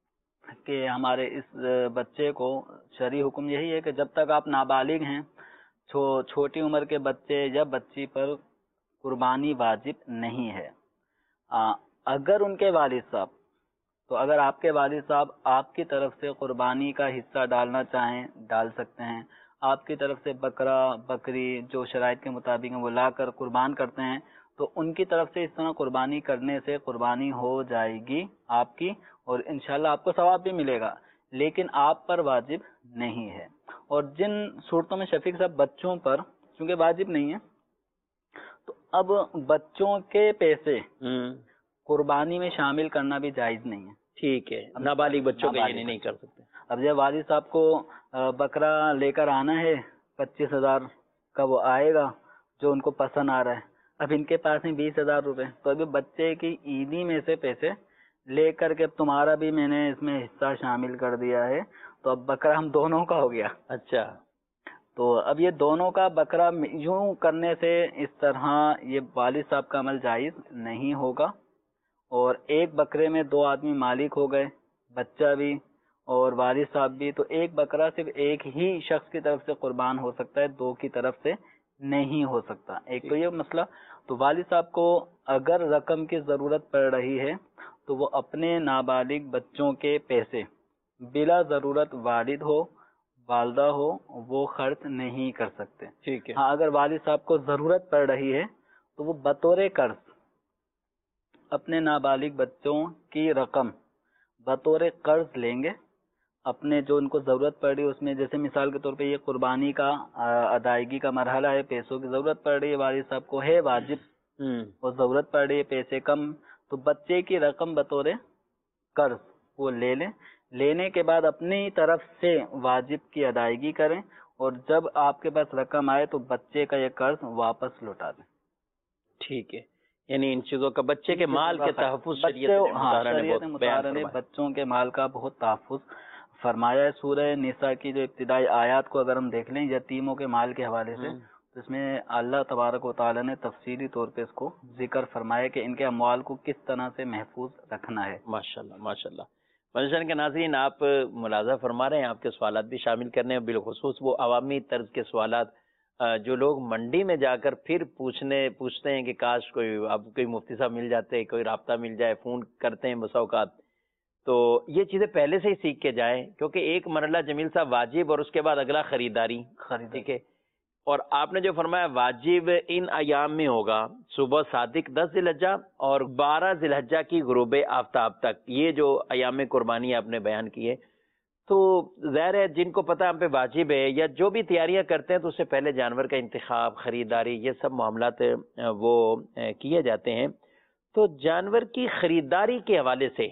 کہ ہمارے اس بچے کو شرعی حکم یہی ہے کہ جب تک آپ نابالغ ہیں، چھو چھوٹی عمر کے بچے یا بچی پر قربانی واجب نہیں ہے۔ آ, اگر ان کے والد صاحب تو اگر آپ کے والد صاحب آپ کی طرف سے قربانی کا حصہ ڈالنا چاہیں ڈال سکتے ہیں، آپ کی طرف سے بکرا بکری جو شرائط کے مطابق ہیں وہ لا کر قربان کرتے ہیں، تو ان کی طرف سے اس طرح قربانی کرنے سے قربانی ہو جائے گی آپ کی، اور انشاءاللہ آپ کو ثواب بھی ملے گا، لیکن آپ پر واجب نہیں ہے۔ اور جن صورتوں میں شفیق صاحب بچوں پر چونکہ واجب نہیں ہے، تو اب بچوں کے پیسے قربانی میں شامل کرنا بھی جائز نہیں ہے۔ ٹھیک ہے، نابالغ بچوں کے یعنی نہیں کر سکتے۔ اب جب والد صاحب کو بکرا لے کر آنا ہے پچیس ہزار کا، وہ آئے گا جو ان کو پسند آ رہا ہے، اب ان کے پاس ہیں بیس ہزار روپے، تو ابھی بچے کی عیدی میں سے پیسے لے کر کے تمہارا بھی میں نے اس میں حصہ شامل کر دیا ہے، تو اب بکرا ہم دونوں کا ہو گیا۔ اچھا، تو اب یہ دونوں کا بکرا یوں کرنے سے اس طرح یہ والد صاحب کا عمل جائز نہیں ہوگا، اور ایک بکرے میں دو آدمی مالک ہو گئے، بچہ بھی اور والد صاحب بھی، تو ایک بکرا صرف ایک ہی شخص کی طرف سے قربان ہو سکتا ہے، دو کی طرف سے نہیں ہو سکتا۔ ایک تو یہ مسئلہ، تو والد صاحب کو اگر رقم کی ضرورت پڑ رہی ہے تو وہ اپنے نابالغ بچوں کے پیسے بلا ضرورت والد ہو والدہ ہو وہ خرچ نہیں کر سکتے۔ ٹھیک ہے، ہاں اگر والد صاحب کو ضرورت پڑ رہی ہے تو وہ بطور قرض اپنے نابالغ بچوں کی رقم بطور قرض لیں گے، اپنے جو ان کو ضرورت پڑ رہی ہے اس میں، جیسے مثال کے طور پہ یہ قربانی کا ادائیگی کا مرحلہ ہے، پیسوں کی ضرورت پڑ رہی ہے، والد صاحب کو ہے واجب اور ضرورت پڑ رہی ہے پیسے کم، تو بچے کی رقم بطور قرض وہ لے لیں، لینے کے بعد اپنی طرف سے واجب کی ادائیگی کریں، اور جب آپ کے پاس رقم آئے تو بچے کا یہ قرض واپس لوٹا دیں. ٹھیک ہے، یعنی ان چیزوں کا بچے کے مال کے تحفظ شریعت مطالعہ نے بچوں کے مال کا بہت تحفظ فرمایا ہے. سورہ نساء کی جو ابتدائی آیات کو اگر ہم دیکھ لیں یتیموں کے مال کے حوالے سے، تو اس میں اللہ تبارک و تعالیٰ نے تفصیلی طور پہ اس کو ذکر فرمایا کہ ان کے اموال کو کس طرح سے محفوظ رکھنا ہے. ماشاءاللہ ماشاءاللہ. مدنی کے ناظرین، آپ ملاحظہ فرما رہے ہیں، آپ کے سوالات بھی شامل کرنے ہیں، بالخصوص وہ عوامی طرز کے سوالات جو لوگ منڈی میں جا کر پھر پوچھنے پوچھتے ہیں کہ کاش کوئی اب کوئی مفتی صاحب مل جاتے، کوئی رابطہ مل جائے، فون کرتے ہیں بسا اوقات. تو یہ چیزیں پہلے سے ہی سیکھ کے جائیں، کیونکہ ایک مرحلہ جمیل صاحب واجب اور اس کے بعد اگلا خریداری. ٹھیک ہے، اور آپ نے جو فرمایا واجب ان ایام میں ہوگا، صبح صادق دس ذی الحجہ اور بارہ ذی الحجہ کی غروب آفتاب تک، یہ جو ایام قربانی آپ نے بیان کیے. تو ظاہر ہے جن کو پتہ ہم پہ واجب ہے یا جو بھی تیاریاں کرتے ہیں تو اس سے پہلے جانور کا انتخاب، خریداری، یہ سب معاملات وہ کیے جاتے ہیں. تو جانور کی خریداری کے حوالے سے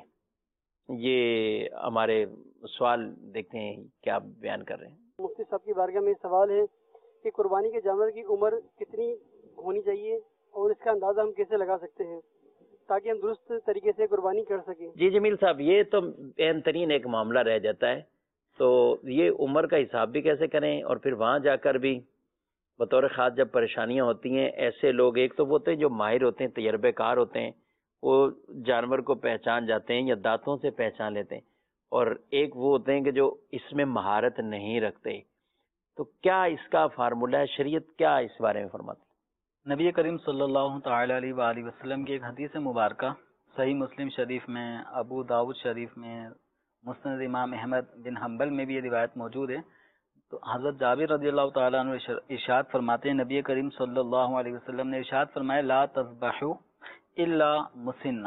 یہ ہمارے سوال دیکھتے ہیں کیا بیان کر رہے ہیں. مفتی صاحب کی بارگاہ میں سوال ہے کہ قربانی کے جانور کی عمر کتنی ہونی چاہیے اور اس کا اندازہ ہم کیسے لگا سکتے ہیں تاکہ ہم درست طریقے سے قربانی کر سکیں؟ جی جمیل صاحب، یہ تو اہم ترین ایک معاملہ رہ جاتا ہے. تو یہ عمر کا حساب بھی کیسے کریں، اور پھر وہاں جا کر بھی بطور خاص جب پریشانیاں ہوتی ہیں، ایسے لوگ ایک تو وہ ہوتے ہیں جو ماہر ہوتے ہیں، تجربے کار ہوتے ہیں، وہ جانور کو پہچان جاتے ہیں یا دانتوں سے پہچان لیتے ہیں، اور ایک وہ ہوتے ہیں کہ جو اس میں مہارت نہیں رکھتے. تو کیا اس کا فارمولہ ہے، شریعت کیا اس بارے میں فرماتی؟ نبی کریم صلی اللہ تعالی علیہ وآلہ وسلم کی ایک حدیث مبارکہ صحیح مسلم شریف میں، ابو داؤد شریف میں، مسند امام احمد بن حنبل میں بھی یہ روایت موجود ہے. تو حضرت جابر رضی اللہ تعالیٰ عنہ ارشاد فرماتے ہیں، نبی کریم صلی اللہ علیہ وسلم نے ارشاد فرمایا لا تذبحوا الا مسنہ،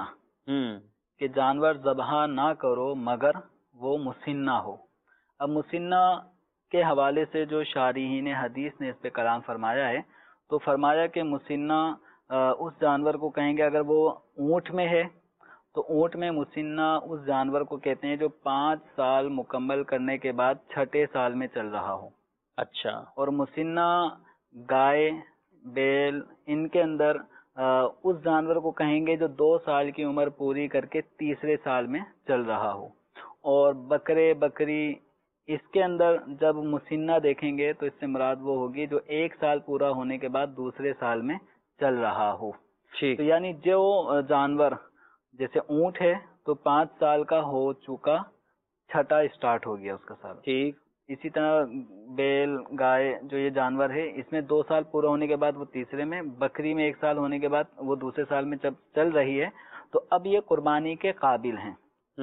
کہ جانور ذبح نہ کرو مگر وہ مسنہ ہو. اب مسنہ کے حوالے سے جو شارحین حدیث نے اس پہ کلام فرمایا ہے، تو فرمایا کہ مسنہ اس جانور کو کہیں گے اگر وہ اونٹ میں ہے تو اونٹ میں مسنہ اس جانور کو کہتے ہیں جو پانچ سال مکمل کرنے کے بعد چھٹے سال میں چل رہا ہو. اچھا. اور مسنہ گائے، بیل، ان کے اندر اس جانور کو کہیں گے جو دو سال کی عمر پوری کر کے تیسرے سال میں چل رہا ہو. اور بکرے، بکری، اس کے اندر جب مسنہ دیکھیں گے تو اس سے مراد وہ ہوگی جو ایک سال پورا ہونے کے بعد دوسرے سال میں چل رہا ہو. تو یعنی جو جانور جیسے اونٹ ہے تو پانچ سال کا ہو چکا، چھٹا اسٹارٹ ہو گیا اس کا سال. ٹھیک. اسی طرح بیل، گائے، جو یہ جانور ہے اس میں دو سال پورا ہونے کے بعد وہ تیسرے میں، بکری میں ایک سال ہونے کے بعد وہ دوسرے سال میں جب چل رہی ہے تو اب یہ قربانی کے قابل ہیں.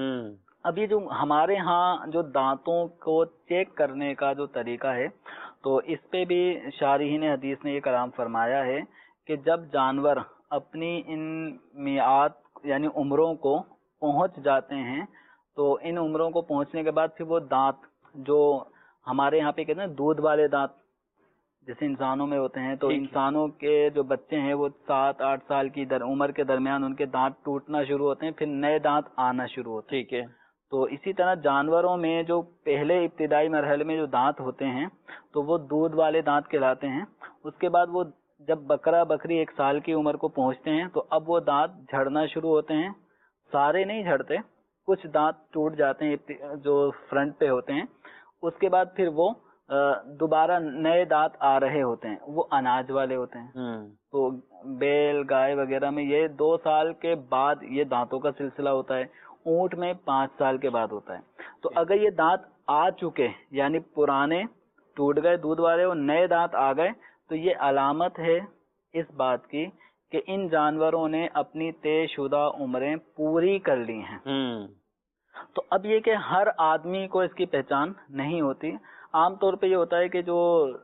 اب یہ جو ہمارے ہاں جو دانتوں کو چیک کرنے کا جو طریقہ ہے، تو اس پہ بھی شارحین حدیث نے یہ کلام فرمایا ہے کہ جب جانور اپنی ان میعاد یعنی عمروں کو پہنچ جاتے ہیں تو ان عمروں کو پہنچنے کے بعد پھر وہ دانت جو ہمارے یہاں پہ کہتے ہیں دودھ والے دانت جیسے انسانوں میں ہوتے ہیں، تو انسانوں کے جو بچے ہیں وہ سات آٹھ سال کی در عمر کے درمیان ان کے دانت ٹوٹنا شروع ہوتے ہیں، پھر نئے دانت آنا شروع ہوتے ہیں. ٹھیک ہے. تو اسی طرح جانوروں میں جو پہلے ابتدائی مرحلے میں جو دانت ہوتے ہیں تو وہ دودھ والے دانت کہلاتے ہیں. اس کے بعد وہ جب بکرا بکری ایک سال کی عمر کو پہنچتے ہیں تو اب وہ دانت جھڑنا شروع ہوتے ہیں. سارے نہیں جھڑتے، کچھ دانت ٹوٹ جاتے ہیں جو فرنٹ پہ ہوتے ہیں. اس کے بعد پھر وہ دوبارہ نئے دانت آ رہے ہوتے ہیں، وہ اناج والے ہوتے ہیں. تو بیل، گائے وغیرہ میں یہ دو سال کے بعد یہ دانتوں کا سلسلہ ہوتا ہے. اونٹ میں پانچ سال کے بعد ہوتا ہے. تو اگر یہ دانت آ چکے یعنی پرانے ٹوٹ گئے دودھ والے اور نئے دانت آ گئے تو یہ علامت ہے اس بات کی کہ ان جانوروں نے اپنی طے شدہ عمریں پوری کر لی ہیں. تو اب یہ کہ ہر آدمی کو اس کی پہچان نہیں ہوتی. عام طور پہ یہ ہوتا ہے کہ جو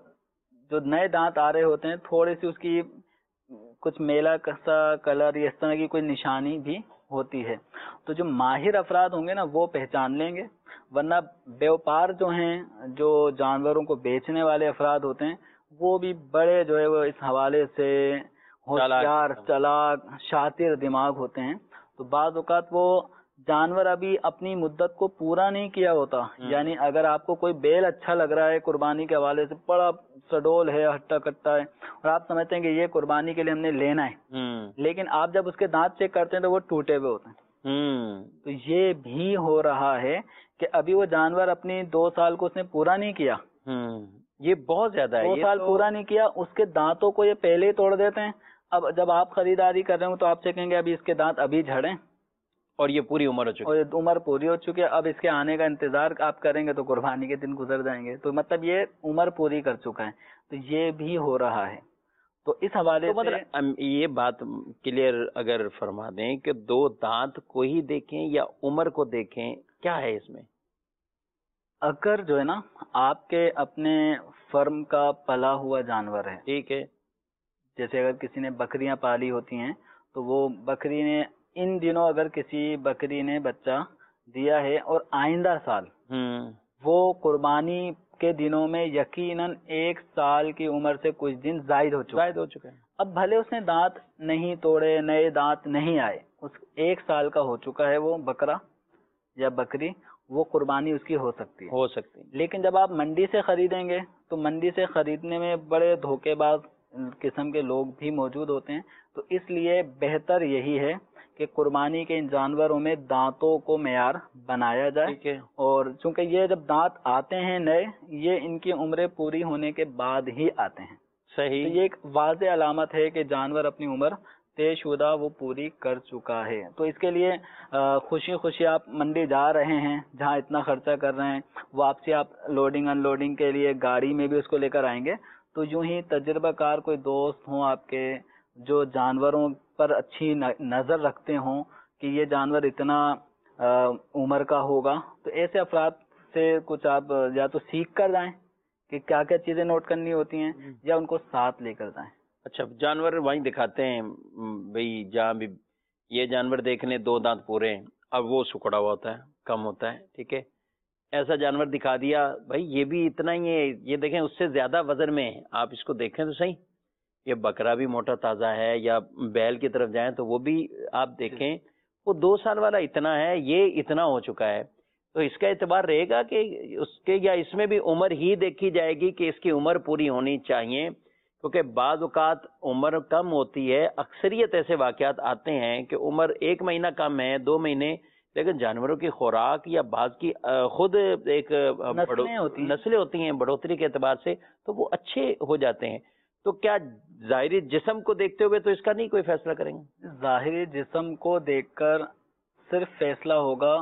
جو نئے دانت آ رہے ہوتے ہیں تھوڑی سی اس کی کچھ میلا کسا کلر یا اس طرح کی کوئی نشانی بھی ہوتی ہے. تو جو ماہر افراد ہوں گے نا وہ پہچان لیں گے، ورنہ بیوپار جو ہیں، جو جانوروں کو بیچنے والے افراد ہوتے ہیں، وہ بھی بڑے جو ہے وہ اس حوالے سے ہوشیار، چالاک، شاطر دماغ ہوتے ہیں. تو بعض اوقات وہ جانور ابھی اپنی مدت کو پورا نہیں کیا ہوتا. یعنی اگر آپ کو کوئی بیل اچھا لگ رہا ہے قربانی کے حوالے سے، بڑا سڈول ہے، ہٹا کٹا ہے، اور آپ سمجھتے ہیں کہ یہ قربانی کے لیے ہم نے لینا ہے، لیکن آپ جب اس کے دانت چیک کرتے ہیں تو وہ ٹوٹے ہوئے ہوتے ہیں. تو یہ بھی ہو رہا ہے کہ ابھی وہ جانور اپنی دو سال کو اس نے پورا نہیں کیا، یہ بہت زیادہ ہے، دو سال پورا نہیں کیا، اس کے دانتوں کو یہ پہلے ہی توڑ دیتے ہیں. اب جب آپ خریداری کر رہے ہوں تو آپ سے کہیں گے ابھی اس کے دانت ابھی جھڑیں، اور یہ پوری عمر ہو چکی اور یہ عمر پوری ہو چکی ہے، اب اس کے آنے کا انتظار آپ کریں گے تو قربانی کے دن گزر جائیں گے. تو مطلب یہ عمر پوری کر چکا ہے. تو یہ بھی ہو رہا ہے. تو اس حوالے سے مطلب یہ بات کلیئر اگر فرما دیں کہ دو دانت کو ہی دیکھیں یا عمر کو دیکھیں، کیا ہے اس میں؟ اگر جو ہے نا آپ کے اپنے فرم کا پلا ہوا جانور ہے، ٹھیک ہے، جیسے اگر کسی نے بکریاں پالی ہوتی ہیں تو وہ بکری نے ان دنوں اگر کسی بکری نے بچہ دیا ہے اور آئندہ سال وہ قربانی کے دنوں میں یقیناً ایک سال کی عمر سے کچھ دن زائد ہو چکا زائد ہو چکا ہے، اب بھلے اس نے دانت نہیں توڑے، نئے دانت نہیں آئے، اس ایک سال کا ہو چکا ہے وہ بکرا یا بکری، وہ قربانی اس کی ہو سکتی ہے ہو سکتی ہے. لیکن جب آپ منڈی سے خریدیں گے تو منڈی سے خریدنے میں بڑے دھوکے باز قسم کے لوگ بھی موجود ہوتے ہیں. تو اس لیے بہتر یہی ہے کہ قربانی کے ان جانوروں میں دانتوں کو معیار بنایا جائے، اور چونکہ یہ جب دانت آتے ہیں نئے، یہ ان کی عمریں پوری ہونے کے بعد ہی آتے ہیں. صحیح. تو یہ ایک واضح علامت ہے کہ جانور اپنی عمر طے شدہ وہ پوری کر چکا ہے. تو اس کے لیے خوشی خوشی آپ منڈی جا رہے ہیں، جہاں اتنا خرچہ کر رہے ہیں، واپسی آپ لوڈنگ ان لوڈنگ کے لیے گاڑی میں بھی اس کو لے کر آئیں گے. تو یوں ہی تجربہ کار کوئی دوست ہوں آپ کے جو جانوروں پر اچھی نظر رکھتے ہوں کہ یہ جانور اتنا عمر کا ہوگا، تو ایسے افراد سے کچھ آپ یا تو سیکھ کر جائیں کہ کیا کیا چیزیں نوٹ کرنی ہوتی ہیں، یا ان کو ساتھ لے کر جائیں. اچھا، جانور وہیں دکھاتے ہیں بھئی، جہاں بھی یہ جانور دیکھنے دو دانت پورے ہیں، اب وہ سکڑا ہوا ہوتا ہے، کم ہوتا ہے، ٹھیک ہے، ایسا جانور دکھا دیا بھائی یہ بھی اتنا ہی ہے، یہ دیکھیں اس سے زیادہ وزن میں ہے، آپ اس کو دیکھیں تو صحیح، یہ بکرا بھی موٹا تازہ ہے، یا بیل کی طرف جائیں تو وہ بھی آپ دیکھیں وہ دو سال والا اتنا ہے، یہ اتنا ہو چکا ہے. تو اس کا اعتبار رہے گا کہ اس کے، یا اس میں بھی عمر ہی دیکھی جائے گی کہ اس کی عمر پوری ہونی چاہیے؟ کیونکہ بعض اوقات عمر کم ہوتی ہے، اکثریت ایسے واقعات آتے ہیں کہ عمر ایک مہینہ کم ہے، دو مہینے، لیکن جانوروں کی خوراک یا بعض کی خود ایک نسلیں ہوتی ہیں بڑھوتری کے اعتبار سے، تو وہ اچھے ہو جاتے ہیں. تو کیا ظاہری جسم کو دیکھتے ہوئے تو اس کا نہیں کوئی فیصلہ کریں گے؟ ظاہری جسم کو دیکھ کر صرف فیصلہ ہوگا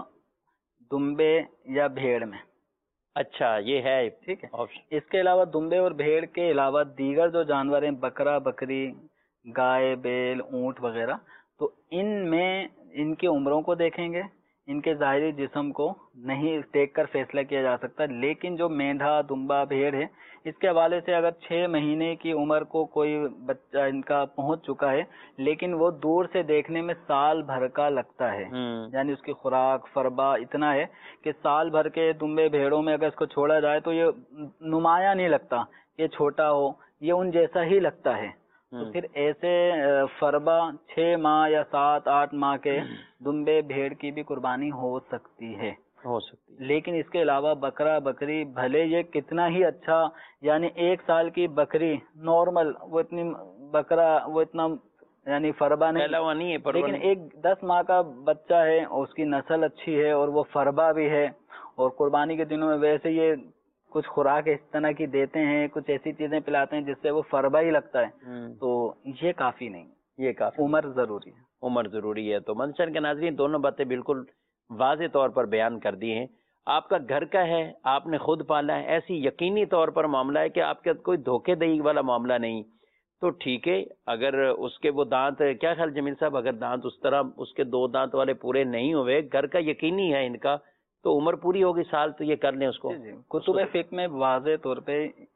دمبے یا بھیڑ میں. اچھا، یہ ہے ٹھیک ہے. اس کے علاوہ دمبے اور بھیڑ کے علاوہ دیگر جو جانور ہیں، بکرا، بکری، گائے، بیل، اونٹ وغیرہ، تو ان میں ان کی عمروں کو دیکھیں گے، ان کے ظاہری جسم کو نہیں دیکھ کر فیصلہ کیا جا سکتا. لیکن جو مینڈھا، دمبا، بھیڑ ہے، اس کے حوالے سے اگر چھ مہینے کی عمر کو کوئی بچہ ان کا پہنچ چکا ہے، لیکن وہ دور سے دیکھنے میں سال بھر کا لگتا ہے، یعنی اس کی خوراک فربا اتنا ہے کہ سال بھر کے دمبے بھیڑوں میں اگر اس کو چھوڑا جائے تو یہ نمایاں نہیں لگتا، یہ چھوٹا ہو، یہ ان جیسا ہی لگتا ہے. تو پھر ایسے فربا چھ ماہ یا سات آٹھ ماہ کے دمبے بھیڑ کی بھی قربانی ہو سکتی ہے ہو سکتی لیکن اس کے علاوہ بکرا، بکری، بھلے یہ کتنا ہی اچھا، یعنی ایک سال کی بکری نارمل، وہ اتنی بکرا وہ اتنا یعنی فربا نہیں ہے، لیکن ایک دس ماہ کا بچہ ہے اور اس کی نسل اچھی ہے اور وہ فربا بھی ہے، اور قربانی کے دنوں میں ویسے یہ کچھ خوراک اس طرح کی دیتے ہیں، کچھ ایسی چیزیں پلاتے ہیں جس سے وہ فربا ہی لگتا ہے، تو یہ کافی نہیں، یہ کافی عمر ضروری ہے. عمر ضروری ہے. تو منشن کے ناظرین دونوں باتیں بالکل واضح طور پر بیان کر دی ہیں. آپ کا گھر کا ہے، آپ نے خود پالا ہے، ایسی یقینی طور پر معاملہ ہے کہ آپ کا کوئی دھوکے دہی والا معاملہ نہیں، تو ٹھیک ہے. اگر اس کے وہ دانت، کیا خیال جمیل صاحب، اگر دانت اس طرح اس کے دو دانت والے پورے نہیں ہوئے، گھر کا یقینی ہے ان کا، تو عمر پوری ہوگی سال، تو یہ کر لیں اس کو. کتب فقہ میں واضح طور پہ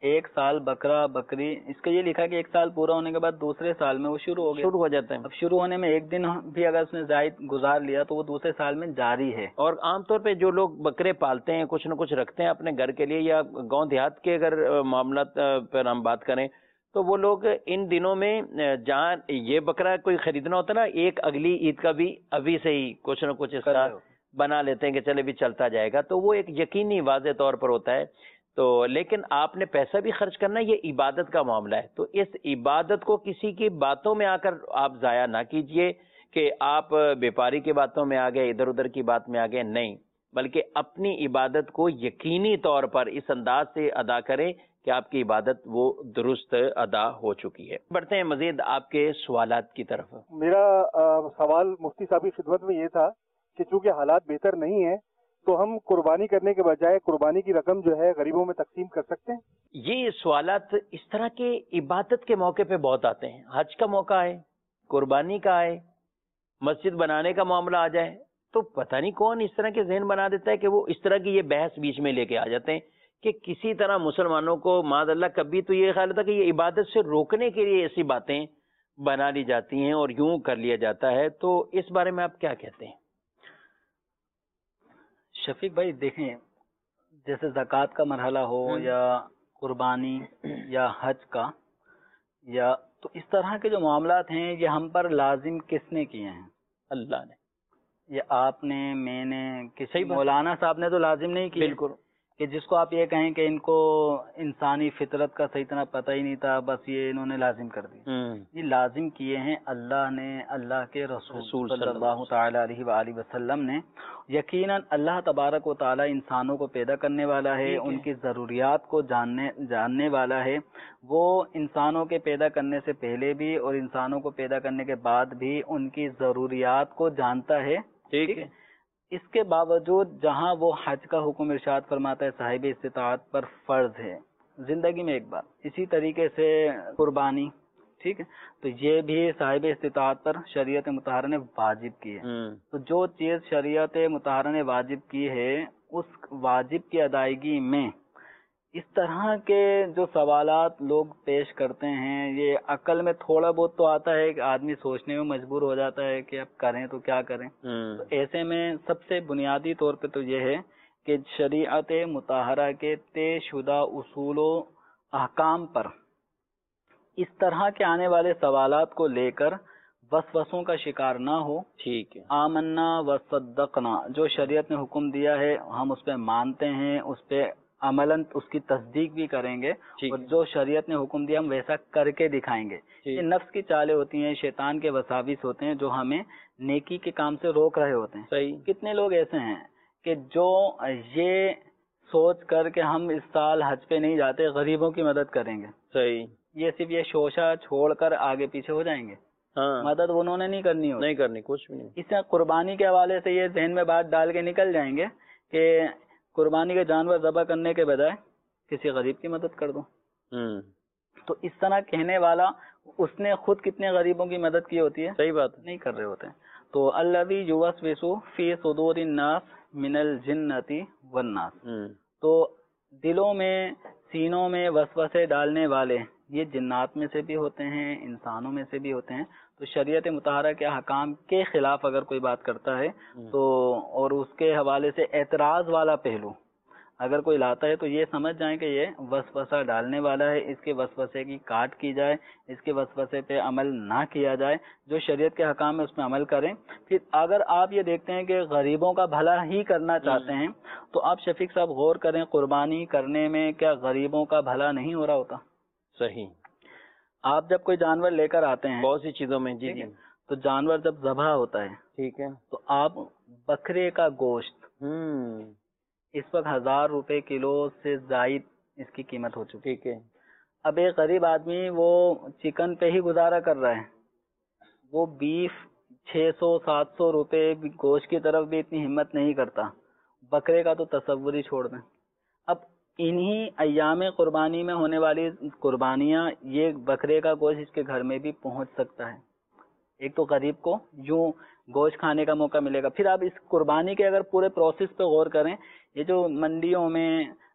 ایک سال بکرا بکری، اس کا یہ لکھا کہ ایک سال پورا ہونے کے بعد دوسرے سال میں وہ شروع ہو گیا، شروع ہو جاتے ہیں. اب شروع ہونے میں ایک دن بھی اگر اس نے زائد گزار لیا تو وہ دوسرے سال میں جاری ہے. اور عام طور پہ جو لوگ بکرے پالتے ہیں، کچھ نہ کچھ رکھتے ہیں اپنے گھر کے لیے، یا گاؤں دیہات کے اگر معاملات پر ہم بات کریں تو وہ لوگ ان دنوں میں جہاں یہ بکرا کوئی خریدنا ہوتا ہے نا، ایک اگلی عید کا بھی ابھی سے ہی کچھ نہ کچھ اس کا بنا لیتے ہیں کہ چلے بھی چلتا جائے گا، تو وہ ایک یقینی واضح طور پر ہوتا ہے. تو لیکن آپ نے پیسہ بھی خرچ کرنا ہے، یہ عبادت کا معاملہ ہے، تو اس عبادت کو کسی کی باتوں میں آ کر آپ ضائع نہ کیجئے کہ آپ بیپاری کی باتوں میں آ گئے، ادھر ادھر کی بات میں آ گئے، نہیں، بلکہ اپنی عبادت کو یقینی طور پر اس انداز سے ادا کریں کہ آپ کی عبادت وہ درست ادا ہو چکی ہے. بڑھتے ہیں مزید آپ کے سوالات کی طرف. میرا سوال مفتی صاحب کی خدمت میں یہ تھا کہ چونکہ حالات بہتر نہیں ہیں تو ہم قربانی کرنے کے بجائے قربانی کی رقم جو ہے غریبوں میں تقسیم کر سکتے ہیں؟ یہ سوالات اس طرح کے عبادت کے موقع پہ بہت آتے ہیں. حج کا موقع ہے، قربانی کا ہے، مسجد بنانے کا معاملہ آ جائے تو پتہ نہیں کون اس طرح کے ذہن بنا دیتا ہے کہ وہ اس طرح کی یہ بحث بیچ میں لے کے آ جاتے ہیں کہ کسی طرح مسلمانوں کو معاذ اللہ کبھی تو یہ خیال تھا کہ یہ عبادت سے روکنے کے لیے ایسی باتیں بنا لی جاتی ہیں اور یوں کر لیا جاتا ہے. تو اس بارے میں آپ کیا کہتے ہیں؟ شفیق بھائی دیکھیں، جیسے زکوٰۃ کا مرحلہ ہو یا قربانی یا حج کا، یا تو اس طرح کے جو معاملات ہیں یہ ہم پر لازم کس نے کیے ہیں؟ اللہ نے. یہ آپ نے، میں نے، کسی مولانا صاحب نے تو لازم نہیں کیے. بالکل. کہ جس کو آپ یہ کہیں کہ ان کو انسانی فطرت کا صحیح طرح پتہ ہی نہیں تھا، بس یہ انہوں نے لازم کر دی. یہ لازم کیے ہیں اللہ نے، اللہ کے رسول صلی اللہ تعالی علیہ وآلہ وسلم نے. یقیناً اللہ تبارک و تعالی انسانوں کو پیدا کرنے والا ہے، ان کی ضروریات کو جاننے جاننے والا ہے. وہ انسانوں کے پیدا کرنے سے پہلے بھی اور انسانوں کو پیدا کرنے کے بعد بھی ان کی ضروریات کو جانتا ہے. ٹھیک ہے. اس کے باوجود جہاں وہ حج کا حکم ارشاد فرماتا ہے صاحب استطاعت پر فرض ہے زندگی میں ایک بار، اسی طریقے سے قربانی، ٹھیک ہے، تو یہ بھی صاحب استطاعت پر شریعت مطہرہ نے واجب کی ہے. تو جو چیز شریعت مطہرہ نے واجب کی ہے اس واجب کی ادائیگی میں اس طرح کے جو سوالات لوگ پیش کرتے ہیں، یہ عقل میں تھوڑا بہت تو آتا ہے کہ آدمی سوچنے میں مجبور ہو جاتا ہے کہ اب کریں تو کیا کریں. تو ایسے میں سب سے بنیادی طور پہ تو یہ ہے کہ شریعت مطہرہ کے طے شدہ اصول و احکام پر اس طرح کے آنے والے سوالات کو لے کر وسوسوں کا شکار نہ ہو. ٹھیک ہے. آمنا و صدقنا، جو شریعت نے حکم دیا ہے ہم اس پہ مانتے ہیں، اس پہ عملاً اس کی تصدیق بھی کریں گے، اور جو شریعت نے حکم دیا ہم ویسا کر کے دکھائیں گے. یہ نفس کی چالیں ہوتی ہیں، شیطان کے وساوس ہوتے ہیں جو ہمیں نیکی کے کام سے روک رہے ہوتے ہیں. صحیح. کتنے لوگ ایسے ہیں کہ جو یہ سوچ کر کہ ہم اس سال حج پہ نہیں جاتے، غریبوں کی مدد کریں گے. صحیح. یہ صرف یہ شوشہ چھوڑ کر آگے پیچھے ہو جائیں گے. ہاں. مدد انہوں نے نہیں کرنی ہوتی، نہیں کرنی کچھ بھی نہیں. اس سے قربانی کے حوالے سے یہ ذہن میں بات ڈال کے نکل جائیں گے کہ قربانی کے جانور ذبح کرنے کے بجائے کسی غریب کی مدد کر دو. تو اس طرح کہنے والا اس نے خود کتنے غریبوں کی مدد کی ہوتی ہے؟ صحیح بات نہیں کر رہے ہوتے ہیں. تو الذی یوسوس فی صدور الناس من الجنۃ والناس، تو دلوں میں سینوں میں وسوسے ڈالنے والے یہ جنات میں سے بھی ہوتے ہیں، انسانوں میں سے بھی ہوتے ہیں. تو شریعت مطہرہ کے احکام کے خلاف اگر کوئی بات کرتا ہے تو اور اس کے حوالے سے اعتراض والا پہلو اگر کوئی لاتا ہے تو یہ سمجھ جائیں کہ یہ وسوسہ ڈالنے والا ہے. اس کے وسوسے کی کاٹ کی جائے، اس کے وسوسے پہ عمل نہ کیا جائے، جو شریعت کے حکام ہے اس پہ عمل کریں. پھر اگر آپ یہ دیکھتے ہیں کہ غریبوں کا بھلا ہی کرنا چاہتے ہیں تو آپ شفیق صاحب غور کریں، قربانی کرنے میں کیا غریبوں کا بھلا نہیں ہو رہا ہوتا؟ صحیح. آپ جب کوئی جانور لے کر آتے ہیں بہت سی چیزوں میں، جی جی، تو جانور جب ذبح ہوتا ہے، ٹھیک ہے، تو آپ بکرے کا گوشت اس وقت ہزار روپے کلو سے زائد اس کی قیمت ہو چکی. ٹھیک ہے. اب ایک غریب آدمی وہ چکن پہ ہی گزارا کر رہا ہے، وہ بیف چھ سو سات سو روپے گوشت کی طرف بھی اتنی ہمت نہیں کرتا. بکرے کا تو تصور ہی چھوڑ دیں. اب انہی ایام قربانی میں ہونے والی قربانیاں، یہ بکرے کا گوشت اس کے گھر میں بھی پہنچ سکتا ہے. ایک تو غریب کو یوں گوشت کھانے کا موقع ملے گا. پھر آپ اس قربانی کے اگر پورے پروسیس پہ غور کریں، یہ جو منڈیوں میں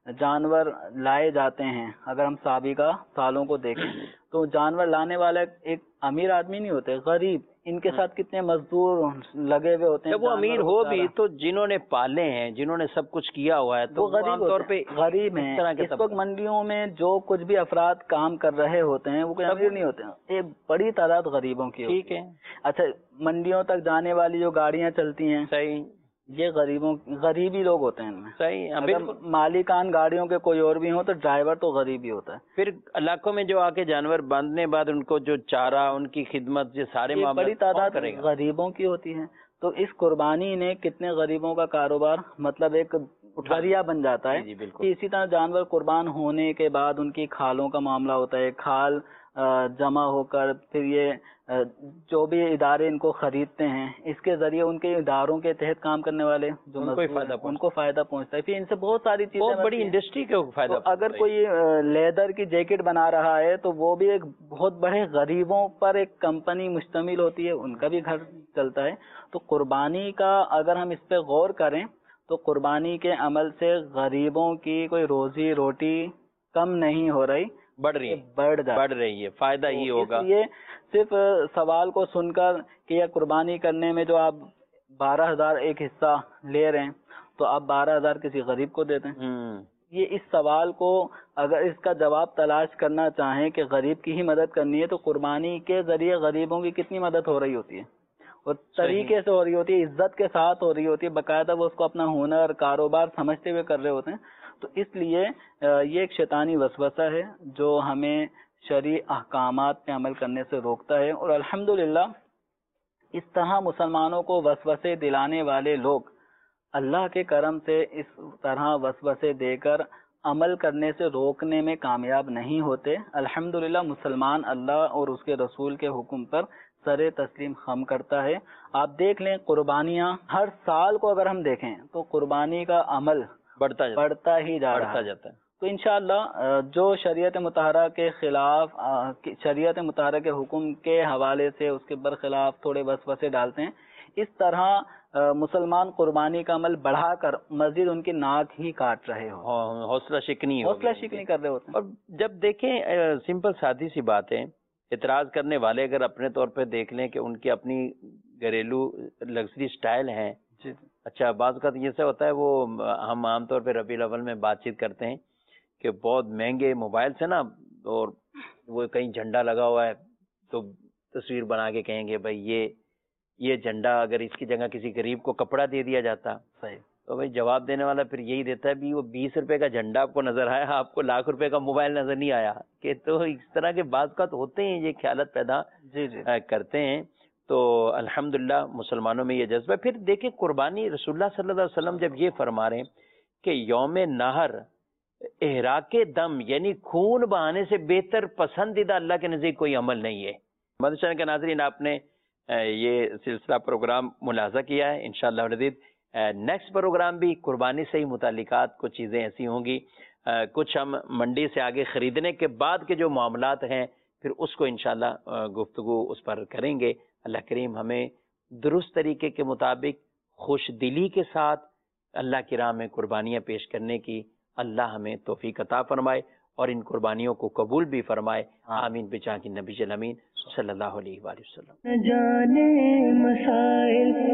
جانور لائے جاتے ہیں، اگر ہم سابقہ سالوں کو دیکھیں تو جانور لانے والا ایک امیر آدمی نہیں ہوتے، غریب، ان کے ساتھ کتنے مزدور لگے ہوئے ہوتے ہیں. جب وہ امیر ہو بھی تو جنہوں نے پالے ہیں، جنہوں نے سب کچھ کیا ہوا ہے، تو وہ غریب عام طور پہ غریب ہیں. اس وقت منڈیوں میں جو کچھ بھی افراد کام کر رہے ہوتے ہیں وہ کوئی امیر نہیں ہوتے ہیں، ایک بڑی تعداد غریبوں کی. ٹھیک ہے. اچھا، منڈیوں تک جانے والی جو گاڑیاں چلتی ہیں، صحیح، یہ غریبوں غریبی لوگ ہوتے ہیں ان میں. صحیح. اگر مالکان گاڑیوں کے کوئی اور بھی ہوں تو ڈرائیور تو غریب ہی ہوتا ہے. پھر علاقوں میں جو آ کے جانور باندھنے بعد ان کو جو چارہ، ان کی خدمت، یہ سارے معاملات بڑی تعداد غریبوں کی ہوتی ہے. تو اس قربانی نے کتنے غریبوں کا کاروبار مطلب ایک ذریعہ بن جاتا ہے. کہ اسی طرح جانور قربان ہونے کے بعد ان کی کھالوں کا معاملہ ہوتا ہے. کھال جمع ہو کر پھر یہ جو بھی ادارے ان کو خریدتے ہیں، اس کے ذریعے ان کے اداروں کے تحت کام کرنے والے جو ان کو فائدہ پہنچتا ہے. پھر ان سے بہت ساری چیزیں، بہت بڑی انڈسٹری کو فائدہ. اگر کوئی لیدر کی جیکٹ بنا رہا ہے تو وہ بھی ایک بہت بڑے غریبوں پر ایک کمپنی مشتمل ہوتی ہے، ان کا بھی گھر چلتا ہے. تو قربانی کا اگر ہم اس پہ غور کریں تو قربانی کے عمل سے غریبوں کی کوئی روزی روٹی کم نہیں ہو رہی، بڑھ رہی ہے، بڑھ جا بڑھ رہی ہے. فائدہ ہی ہوگا. یہ صرف سوال کو سن کر کہ یہ قربانی کرنے میں جو آپ بارہ ہزار ایک حصہ لے رہے ہیں تو آپ بارہ ہزار کسی غریب کو دیتے ہیں. یہ اس سوال کو اگر اس کا جواب تلاش کرنا چاہیں کہ غریب کی ہی مدد کرنی ہے تو قربانی کے ذریعے غریبوں کی کتنی مدد ہو رہی ہوتی ہے، اور طریقے سے ہو رہی ہوتی ہے، عزت کے ساتھ ہو رہی ہوتی ہے، باقاعدہ وہ اس کو اپنا ہنر کاروبار سمجھتے ہوئے کر رہے ہوتے ہیں. تو اس لیے یہ ایک شیطانی وسوسہ ہے جو ہمیں شرعی احکامات پہ عمل کرنے سے روکتا ہے. اور الحمدللہ اس طرح مسلمانوں کو وسوسے دلانے والے لوگ اللہ کے کرم سے اس طرح وسوسے دے کر عمل کرنے سے روکنے میں کامیاب نہیں ہوتے. الحمدللہ مسلمان اللہ اور اس کے رسول کے حکم پر سر تسلیم خم کرتا ہے. آپ دیکھ لیں قربانیاں ہر سال کو اگر ہم دیکھیں تو قربانی کا عمل بڑھتا بڑھتا ہی جا رہا جاتا ہے. تو انشاءاللہ جو شریعت مطہرہ کے خلاف، شریعت مطہرہ کے حکم کے حوالے سے اس کے برخلاف تھوڑے وسوسے ڈالتے ہیں، اس طرح مسلمان قربانی کا عمل بڑھا کر مزید ان کی ناک ہی کاٹ رہے ہو، حوصلہ شکنی حوصلہ شکنی کر رہے ہوتے ہیں. اور جب دیکھیں سمپل سادی سی بات ہے، اعتراض کرنے والے اگر اپنے طور پہ دیکھ لیں کہ ان کی اپنی گھریلو لگژری سٹائل ہیں. اچھا، بعض اوقات یہ سے ہوتا ہے، وہ ہم عام طور پہ ربیع الاول میں بات چیت کرتے ہیں کہ بہت مہنگے موبائل سے نا، اور وہ کہیں جھنڈا لگا ہوا ہے تو تصویر بنا کے کہیں گے بھائی یہ یہ جھنڈا اگر اس کی جگہ کسی غریب کو کپڑا دے دیا جاتا، صحیح، تو بھائی جواب دینے والا پھر یہی دیتا ہے بھی وہ بیس روپے کا جھنڈا آپ کو نظر آیا، آپ کو لاکھ روپے کا موبائل نظر نہیں آیا. کہ تو اس طرح کے بعض اوقات ہوتے ہیں، یہ خیالات پیدا جی جی کرتے ہیں. تو الحمدللہ مسلمانوں میں یہ جذبہ. پھر دیکھیں قربانی، رسول اللہ صلی اللہ علیہ وسلم جب یہ فرما رہے ہیں کہ یوم نہر احراق دم یعنی خون بہانے سے بہتر پسندیدہ اللہ کے نزدیک کوئی عمل نہیں ہے. مدرسہ کے ناظرین، آپ نے یہ سلسلہ پروگرام ملاحظہ کیا ہے. انشاءاللہ العزیز نیکسٹ پروگرام بھی قربانی سے ہی متعلقات کچھ چیزیں ایسی ہوں گی. کچھ ہم منڈی سے آگے خریدنے کے بعد کے جو معاملات ہیں پھر اس کو انشاءاللہ گفتگو اس پر کریں گے. اللہ کریم ہمیں درست طریقے کے مطابق خوش دلی کے ساتھ اللہ کی راہ میں قربانیاں پیش کرنے کی اللہ ہمیں توفیق عطا فرمائے اور ان قربانیوں کو قبول بھی فرمائے. آمین بجاہ نبی امین صلی اللہ علیہ وآلہ وسلم. جانے مسائل